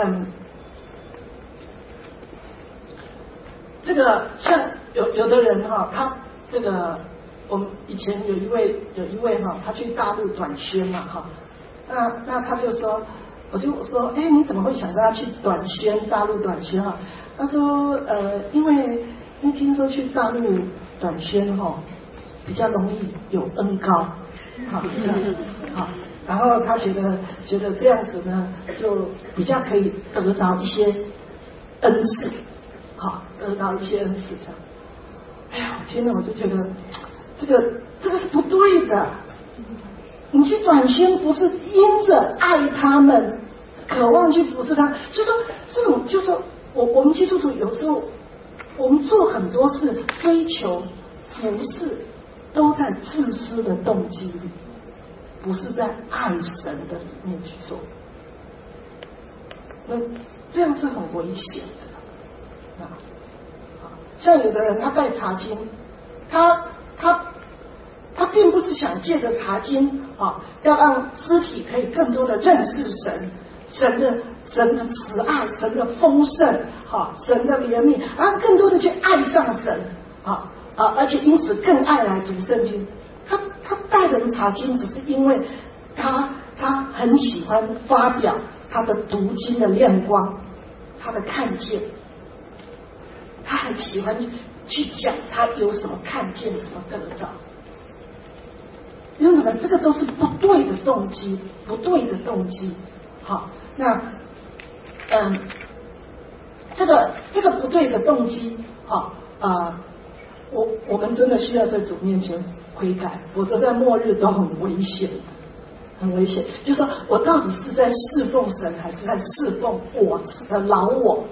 这个像有的人他这个我们以前有一位他去大陆短宣嘛那他就说，我就说你怎么会想到要去大陆短宣他说因为听说去大陆短宣比较容易有恩膏然后他觉得这样子呢就比较可以得着一些恩赐得到一些恩赐这样。哎呀，天哪，我就觉得这个是不对的。你去短宣不是因着爱他们，渴望去服侍他，就说这种，就说我们基督徒有时候我们做很多事追求服侍，都在自私的动机里，不是在爱神的里面去做。那这样是很危险的。像有的人他带茶经，他并不是想借着茶经要让肢体可以更多的认识神的慈爱，神的丰盛神的怜悯，然后更多的去爱上神而且因此更爱来读圣经。他带人茶经只是因为他很喜欢发表他的读经的亮光，他的看见，他很喜欢去讲他有什么看见，什么得到。因为什么？这个都是不对的动机，不对的动机。好，那这个不对的动机，我们真的需要在主面前悔改，否则在末日都很危险，很危险。就说我到底是在侍奉神，还是在侍奉我的老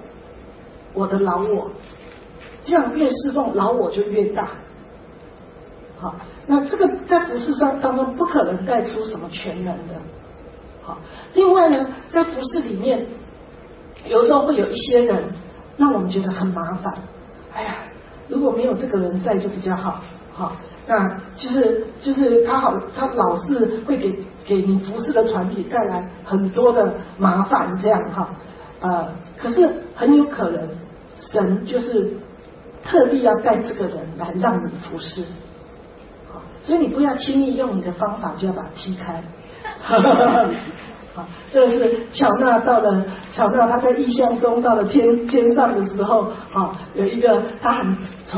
我？这样越侍奉老我就越大。好，那这个在服事上当中不可能带出什么全能的。好，另外呢，在服事里面，有时候会有一些人让我们觉得很麻烦。哎呀，如果没有这个人在就比较好。好，那就是他老是会给你服事的团体带来很多的麻烦，这样可是很有可能神就是特地要带这个人来让你服事。所以你不要轻易用你的方法就要把它踢开。这个是巧娜他在异象中到了天上的时候有一个他很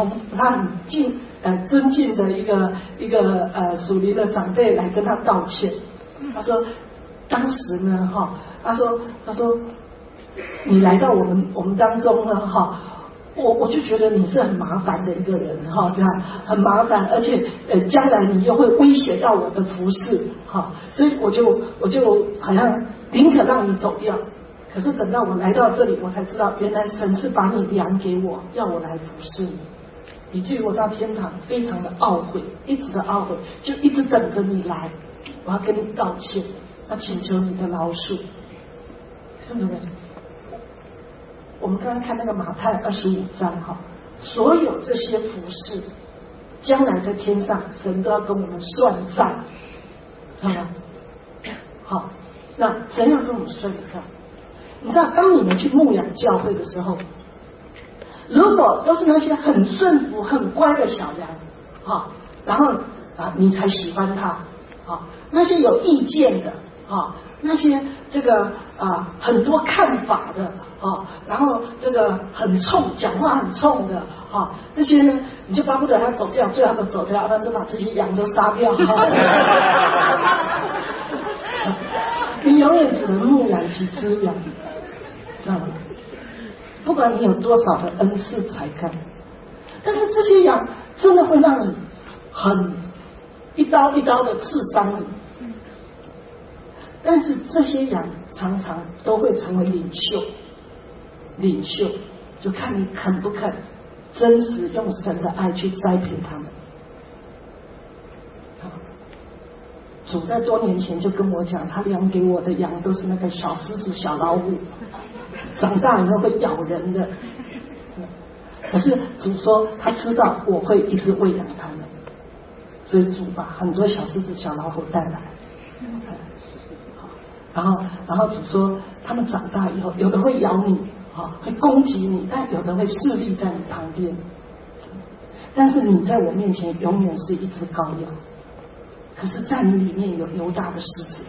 尊敬的一个属灵的长辈来跟他道歉。他说当时呢他说你来到我们当中呢我就觉得你是很麻烦的一个人这样很麻烦，而且将来你又会威胁到我的服事所以我就好像宁可让你走掉。可是等到我来到这里，我才知道原来神是把你量给我，要我来服事你。 以至于我到天堂非常的懊悔，一直的懊悔，就一直等着你来，我要跟你道歉，要请求你的饶恕。看到没？我们刚刚看那个马太25章哈，所有这些服事，将来在天上神都要跟我们算账，知道吗？好，那神要跟我们算账。你知道，当你们去牧养教会的时候，如果都是那些很顺服、很乖的小羊，然后你才喜欢他，那些有意见的，那些这个很多看法的，然后这个很冲，讲话很冲的，这些呢，你就巴不得他走掉，最好他走掉，要不然就把这些羊都杀掉。你永远只能牧养几只羊，知道吗？不管你有多少的恩赐才干，但是这些羊真的会让你很一刀一刀的刺伤你。但是这些羊常常都会成为领袖就看你肯不肯真实用神的爱去栽培他们。主在多年前就跟我讲，他养给我的羊都是那个小狮子、小老虎，长大以后会咬人的。可是主说他知道我会一直喂养他们，所以主把很多小狮子、小老虎带来。然后主说他们长大以后，有的会咬你，会攻击你，但有的会侍立在你旁边。但是你在我面前永远是一只羔羊，可是在你里面有犹大的狮子。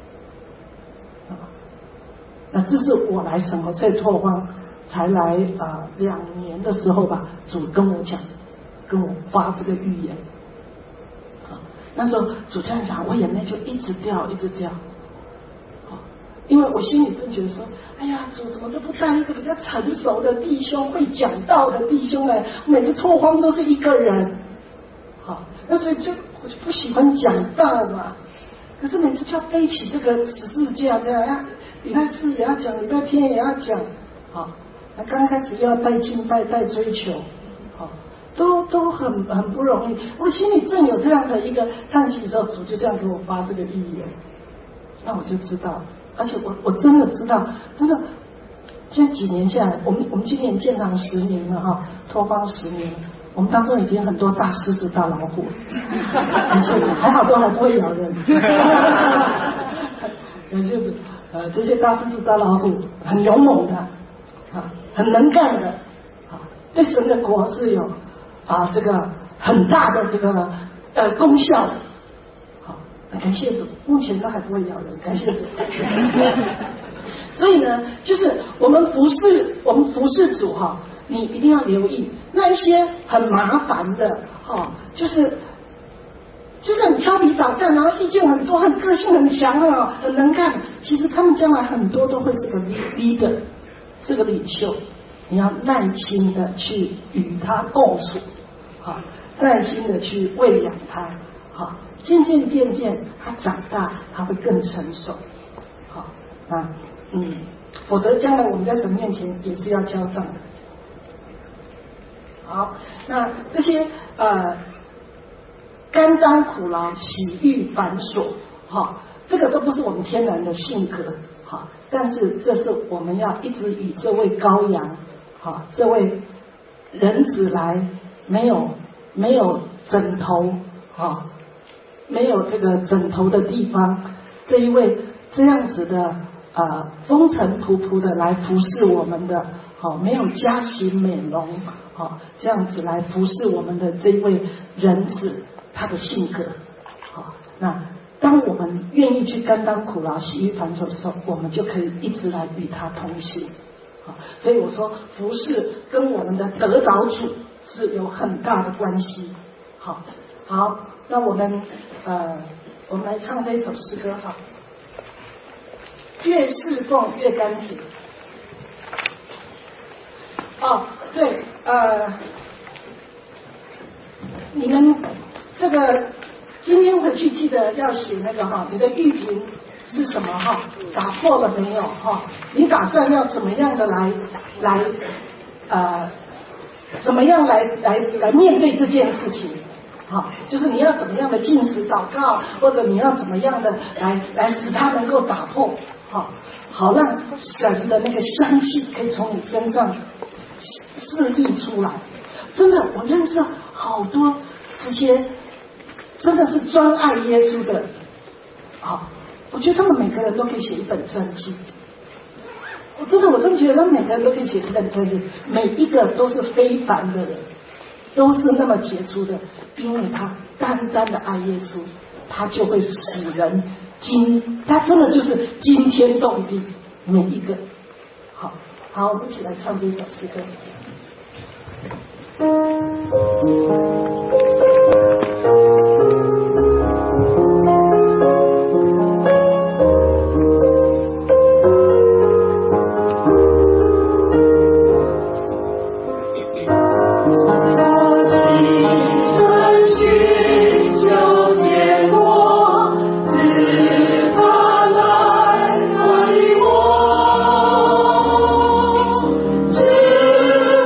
那这是我来神和在拓荒才来2年的时候吧，主跟我讲，跟我发这个预言。那时候主这样讲，我眼泪就一直掉，一直掉。因为我心里真觉得说，哎呀，主怎么都不带一个比较成熟的弟兄，会讲道的弟兄来，每次拓荒都是一个人，那所以我就不喜欢讲道嘛。可是每次就要背起这个十字架，这样礼拜4也要讲，礼拜天也要讲，那刚开始又要带敬拜、带追求，都很不容易。我心里正有这样的一个叹息之后，主就这样给我发这个预言，那我就知道。而且我真的知道，真的，现在几年下来，我们今年建堂10年了拓荒10年，我们当中已经很多大狮子、大老虎，感谢主，还好都还不会咬人。就是这些大狮子、大老虎很勇猛的，很能干的，对神的国是有这个很大的这个功效的。感谢主，目前都还不会咬人，感谢主。所以呢，就是我们服侍主你一定要留意那一些很麻烦的就是很调皮捣蛋，然后意见很多，很个性很强很能干。其实他们将来很多都会是个 leader， 是个领袖。你要耐心的去与他共处，耐心的去喂养他。渐渐他长大，他会更成熟。否则将来我们在神面前也是要交账的。好，那这些甘当苦劳、喜欲繁琐，这个都不是我们天然的性格，但是这是我们要一直与这位羔羊，这位人子来，没有枕头，没有这个枕头的地方，这一位这样子的风尘仆仆的来服侍我们的，没有加型美容，这样子来服侍我们的这一位人子，他的性格，那当我们愿意去甘当苦劳、喜欲繁琐的时候，我们就可以一直来与他同行。所以我说服侍跟我们的得着主是有很大的关系。好，那我们来唱这一首诗歌哈，越侍奉越甘甜。对，你们这个今天回去记得要写那个你的预评是什么打破了没有你打算要怎么样的来怎么样来面对这件事情？好，就是你要怎么样的禁食祷告，或者你要怎么样的来使它能够打破，好让神的那个香气可以从你身上释溢出来。真的，我认识好多这些真的是专爱耶稣的，我觉得他们每个人都可以写一本传记。我真的觉得他们每个人都可以写一本传记，每一个都是非凡的人，都是那么杰出的，因为他单单的爱耶稣，他就会使人他真的就是惊天动地，每一个。好，我们一起来唱这首诗歌。 知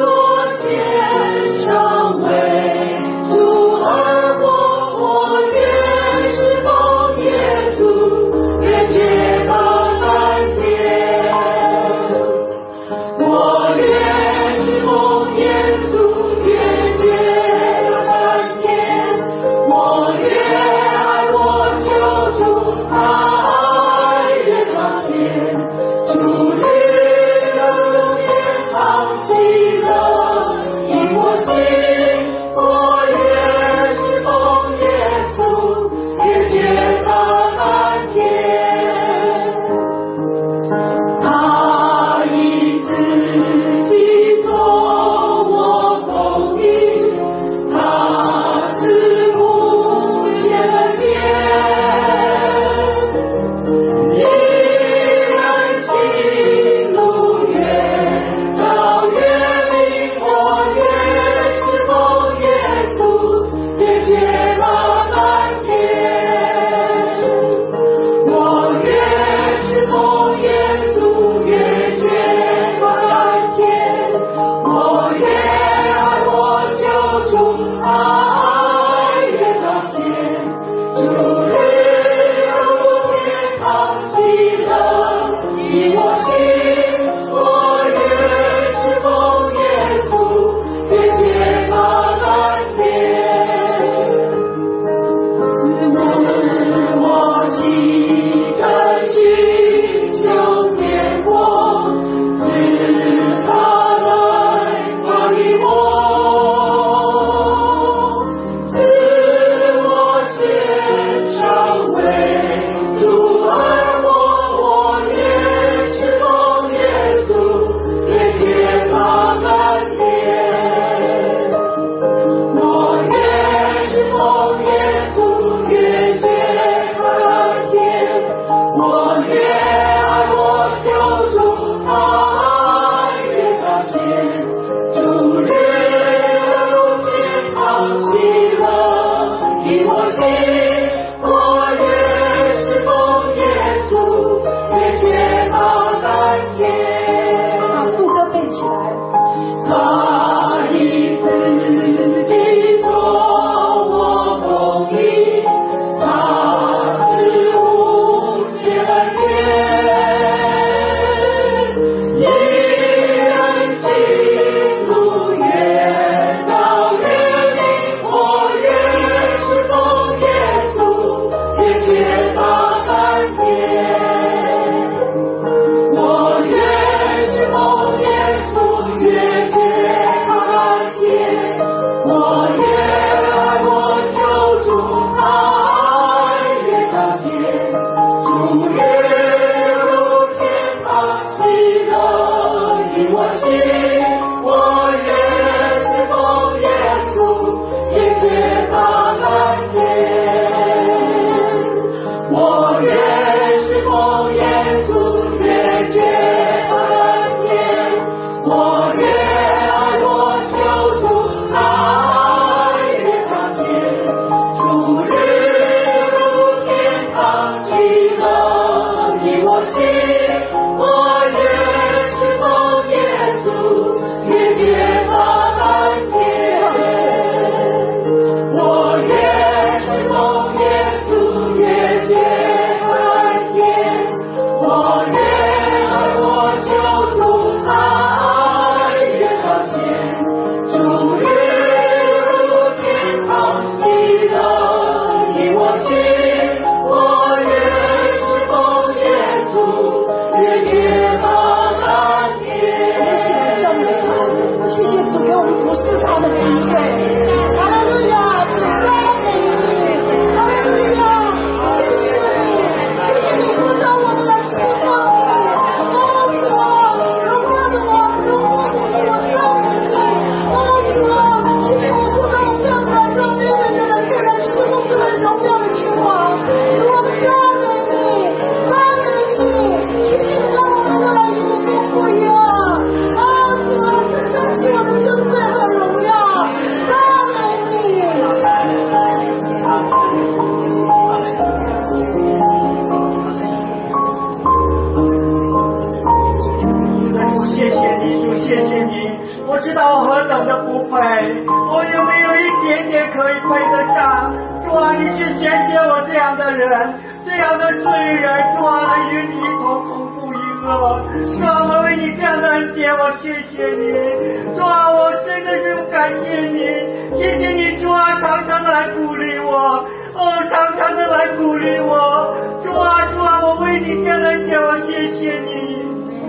我有没有一点点可以配得上？主啊，你去拣选我这样的人，这样的罪人，主啊，来与你一同同负一恶。主啊，我为你这样的恩典，我谢谢你。主啊，我真的是感谢你，谢谢你，主啊，常常的来鼓励我，常常的来鼓励我。主啊，主啊，我为你这样的恩典，我谢谢你。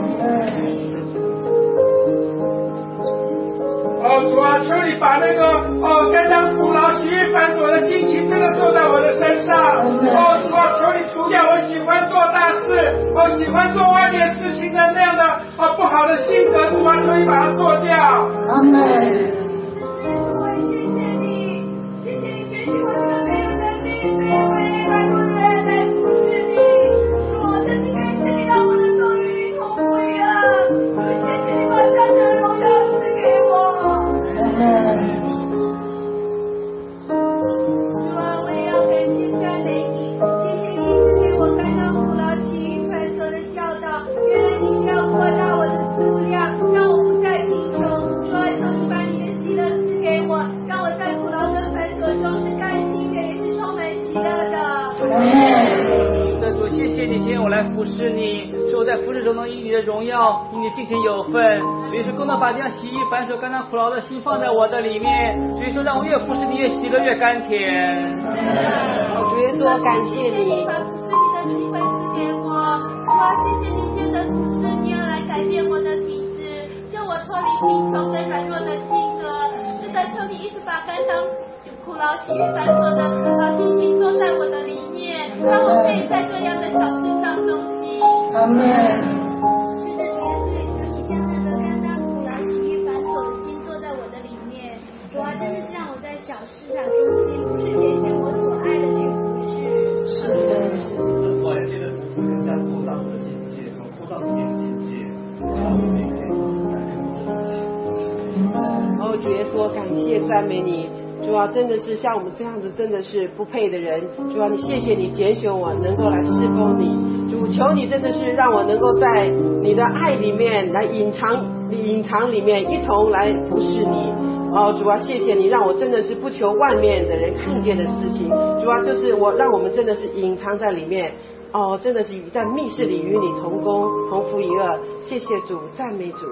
主啊，求你把那个甘当苦劳、喜悦繁琐的心情，真的做在我的身上。主啊，求你除掉我喜欢做大事，喜欢做外面事情的那样的不好的性格。主啊，求你把它做掉。 阿门。 服侍你，说我在服侍中能以你的荣耀，以你性情有份。所以说，更能把这样喜悦繁琐、甘当苦劳的心放在我的里面。所以说，让我越服侍你，越喜乐，越甘甜。 主耶稣，感谢你， 把服侍你的机会赐给我。主啊，谢谢你借着服侍你要来改变我的体质，救我脱离贫穷跟软弱的性格。是的，求你一直把甘当苦劳、喜悦繁琐的心情坐在我的里面，让我可以在各样的小事上忠心。 阿门。 是的，主耶稣，也求你将那个甘当苦劳、喜悦繁琐的心坐在我的里面。主啊，真的是让我在小事上忠心，不是拣选我所爱的去服侍。 是的。 我要借着服侍更加扩大我的境界，扩大里面的境界，让我们可以承担更多的事情。 主耶稣，感谢赞美你。主啊，真的是像我们这样子，真的是不配的人。主啊，你谢谢你拣选我，能够来侍奉你。主，求你真的是让我能够在你的爱里面来隐藏里面，一同来服侍你。主啊，谢谢你，让我真的是不求外面的人看见的事情。主啊，就是让我们真的是隐藏在里面。真的是在密室里与你同工同负一恶。谢谢主，赞美主。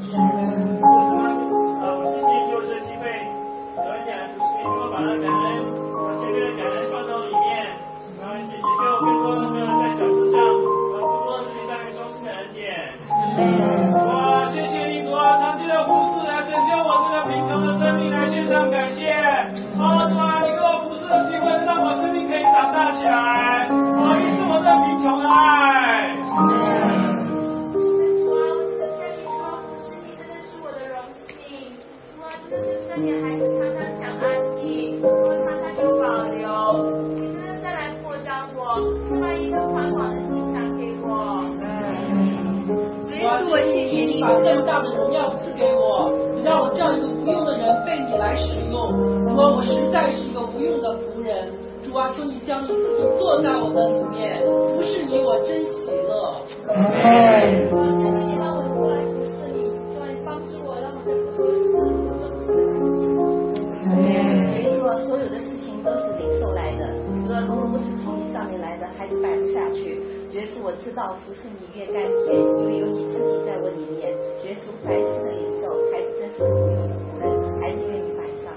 谢谢你有这机会。有一点不是因为把那感恩，把前面的感恩放到里面，然后谢谢给我更多的在小事上，不多的事情上面忠心的恩典。哇，谢谢你主啊，长期的服侍来拯救我这个贫穷的生命，来献上感谢。主啊，你给我服侍的机会，让我生命可以长大起来。医治我这贫穷的爱。 生命孩子常常想安逸，我常常有保留，你真的再来扩张我，把一个宽广的心肠给我。 所以我谢谢你把更大的荣耀赐给我，你让我这样一个无用的人被你来使用。主啊，我实在是一个无用的仆人。主啊，求你将你自己坐在我的里面，服侍你我真喜乐。 主，谢谢你让我过来服侍你，主啊，你帮助我，让我在不多事耶稣啊，所有的事情都是领受来的，主啊，如果不是从你上面来的，还是摆不下去。耶稣，我知道服侍你越甘甜，因为有你自己在我里面。耶稣，百姓的领受，孩子真是无用的仆人，孩子愿意摆上。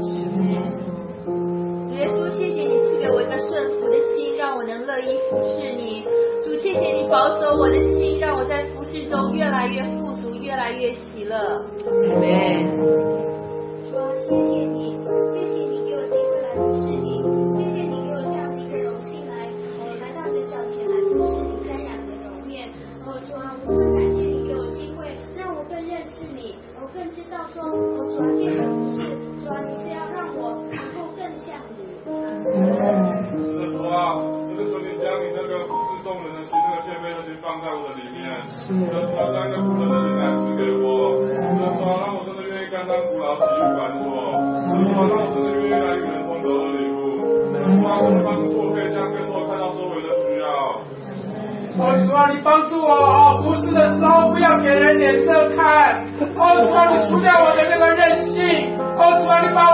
主耶稣，谢谢你赐给我一个顺服的心，让我能乐意服侍你。主，谢谢你保守我的心，让我在服侍中越来越富足，越来越喜乐。 阿门。 主啊，谢谢你，谢谢你给我机会来服侍你，谢谢你给我这样的一个荣幸来到你的脚前来服侍你，瞻仰你的容面。主啊，我更感谢你给我机会，让我更认识你，我更知道说，主啊，借着服侍，主啊，你是要让我能够更像你。 主啊，就是说你将你那个服侍众人的心，那个谦卑的心放在我的里面，主啊，将一个仆人的心来赐给我，主啊，让我真的愿意甘当苦劳，喜悦繁琐，主啊，让我真的愿意来与人同得而礼物，主啊，我的帮助我可以将更多看到周围的需要。主啊，你帮助我服侍的时候不要给人脸色看。主啊，你除掉我的那个任性。主啊，你把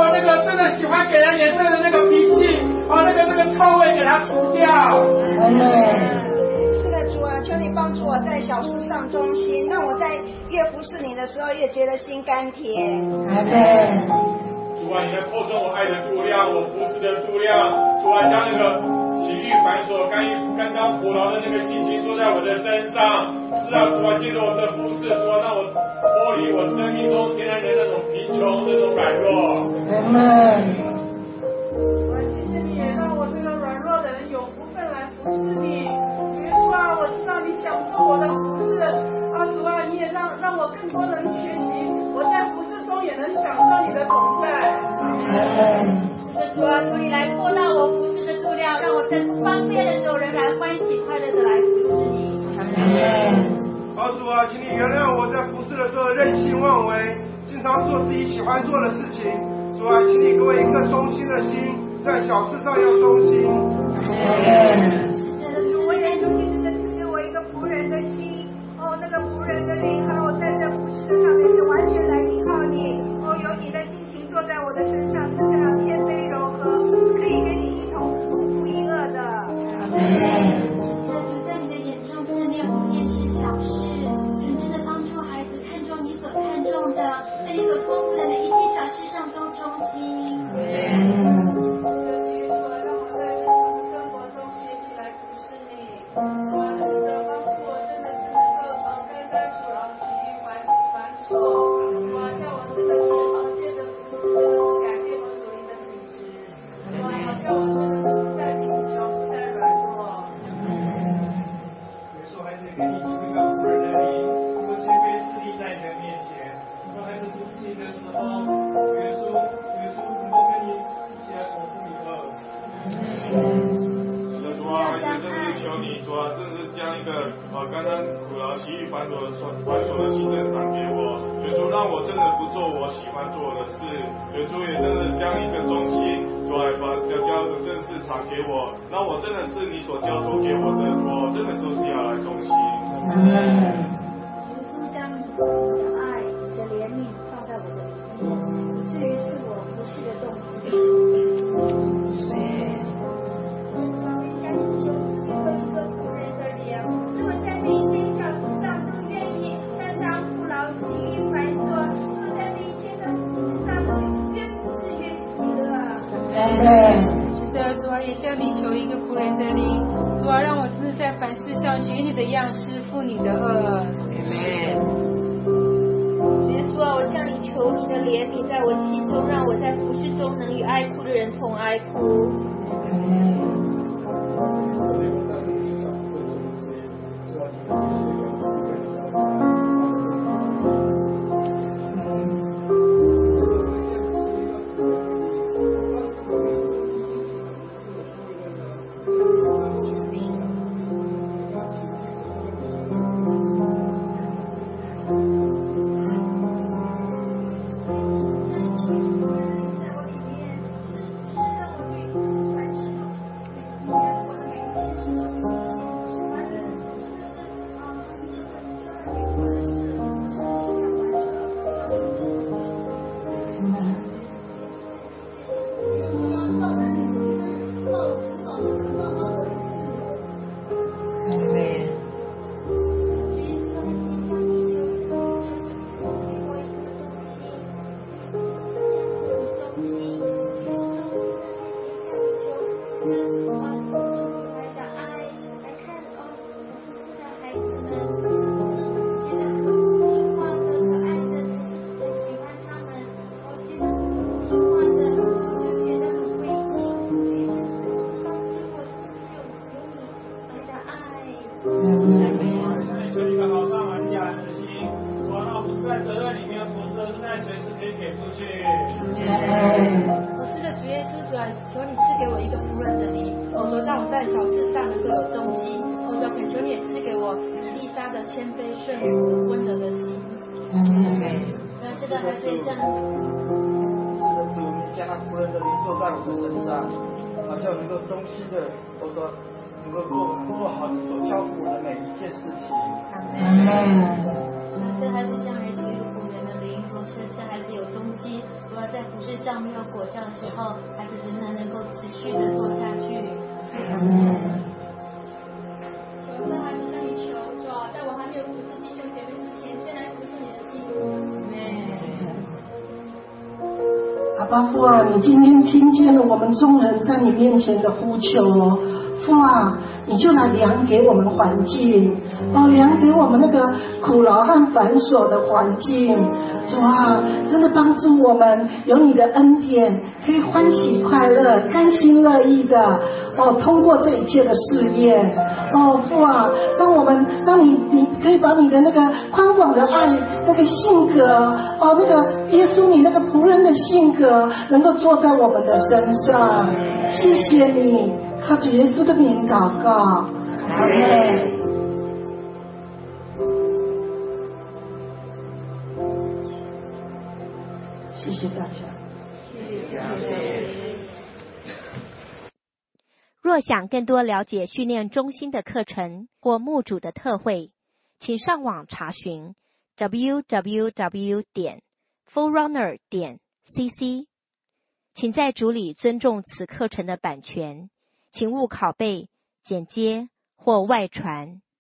喜欢给人脸色的那个脾气，那个臭味给他除掉。 是的，主啊，求你帮助我在小事上忠心，让我在越服侍你的时候越觉得心甘甜。 主啊，你能扩充我爱的度量，我服侍的度量。主啊，将那个体育繁琐、甘当苦劳的那个心情说在我的身上。是啊，主啊，借着我的服侍，主啊，让我脱离我生命中天然的那种贫穷、那种软弱。 我谢谢你，让我这个软弱的人有福分来服侍你。主耶稣啊，我知道你享受我的服侍啊，主啊，你也让我更多人学习，我在服侍中也能享受你的同在。 是的，主啊，求你来扩大我服侍的度量，让我在不方便的时候仍然欢喜快乐的来服侍你。 主啊，请你原谅我在服侍的时候任性妄为，经常做自己喜欢做的事情。主啊，请你给我一颗忠心的心，在小事上要忠心。 是的，主，我也求你赐给我一个仆人的心，那个仆人的灵，让我在这服侍上面是完全来依靠你，有你的心情坐在我的身上，是这样谦卑柔和，可以跟你一同同负一恶的。 主，在你的眼中真的没有一件事小事，你真的帮助孩子看重你所看重的，在你所托付的每一件小事上都忠心。 刚刚苦劳其余繁琐的行政赏给我，耶稣让我真的不做我喜欢做的事，耶稣也真的将一个忠心，主来把交的正事赏给我，让我真的是你所交托给我的，我真的都是要来忠心。 耶稣将你的爱、你的怜悯放在我的里面，至于是我服侍的动机。 是的，主啊，也向你求一个仆人的灵，主啊，让我真的在凡事上学你的样式，负你的恶。 耶稣啊，我向你求你的怜悯在我心中，让我在服侍中能与爱哭的人同哀哭。 在服事上没有果效的时候，孩子仍然能够持续的做下去。 主啊，孩子向你求，主啊，在我还没有服侍弟兄姐妹之前，先来服侍你的心。 阿爸父啊，你今天听见了我们众人在你面前的呼求，父啊，你就来量给我们环境，量给我们那个苦劳和繁琐的环境。主啊，真的帮助我们有你的恩典，可以欢喜快乐、甘心乐意的通过这一切的试验。父啊，让你可以把你的那个宽广的爱、那个性格，那个耶稣你那个仆人的性格，能够坐在我们的身上。谢谢你，靠主耶稣的名祷告，阿们。谢谢大家。 若想更多了解训练中心的课程或牧主的特会，请上网查询 www.forerunner.cc。请在主里尊重此课程的版权，请勿拷贝、剪接或外传。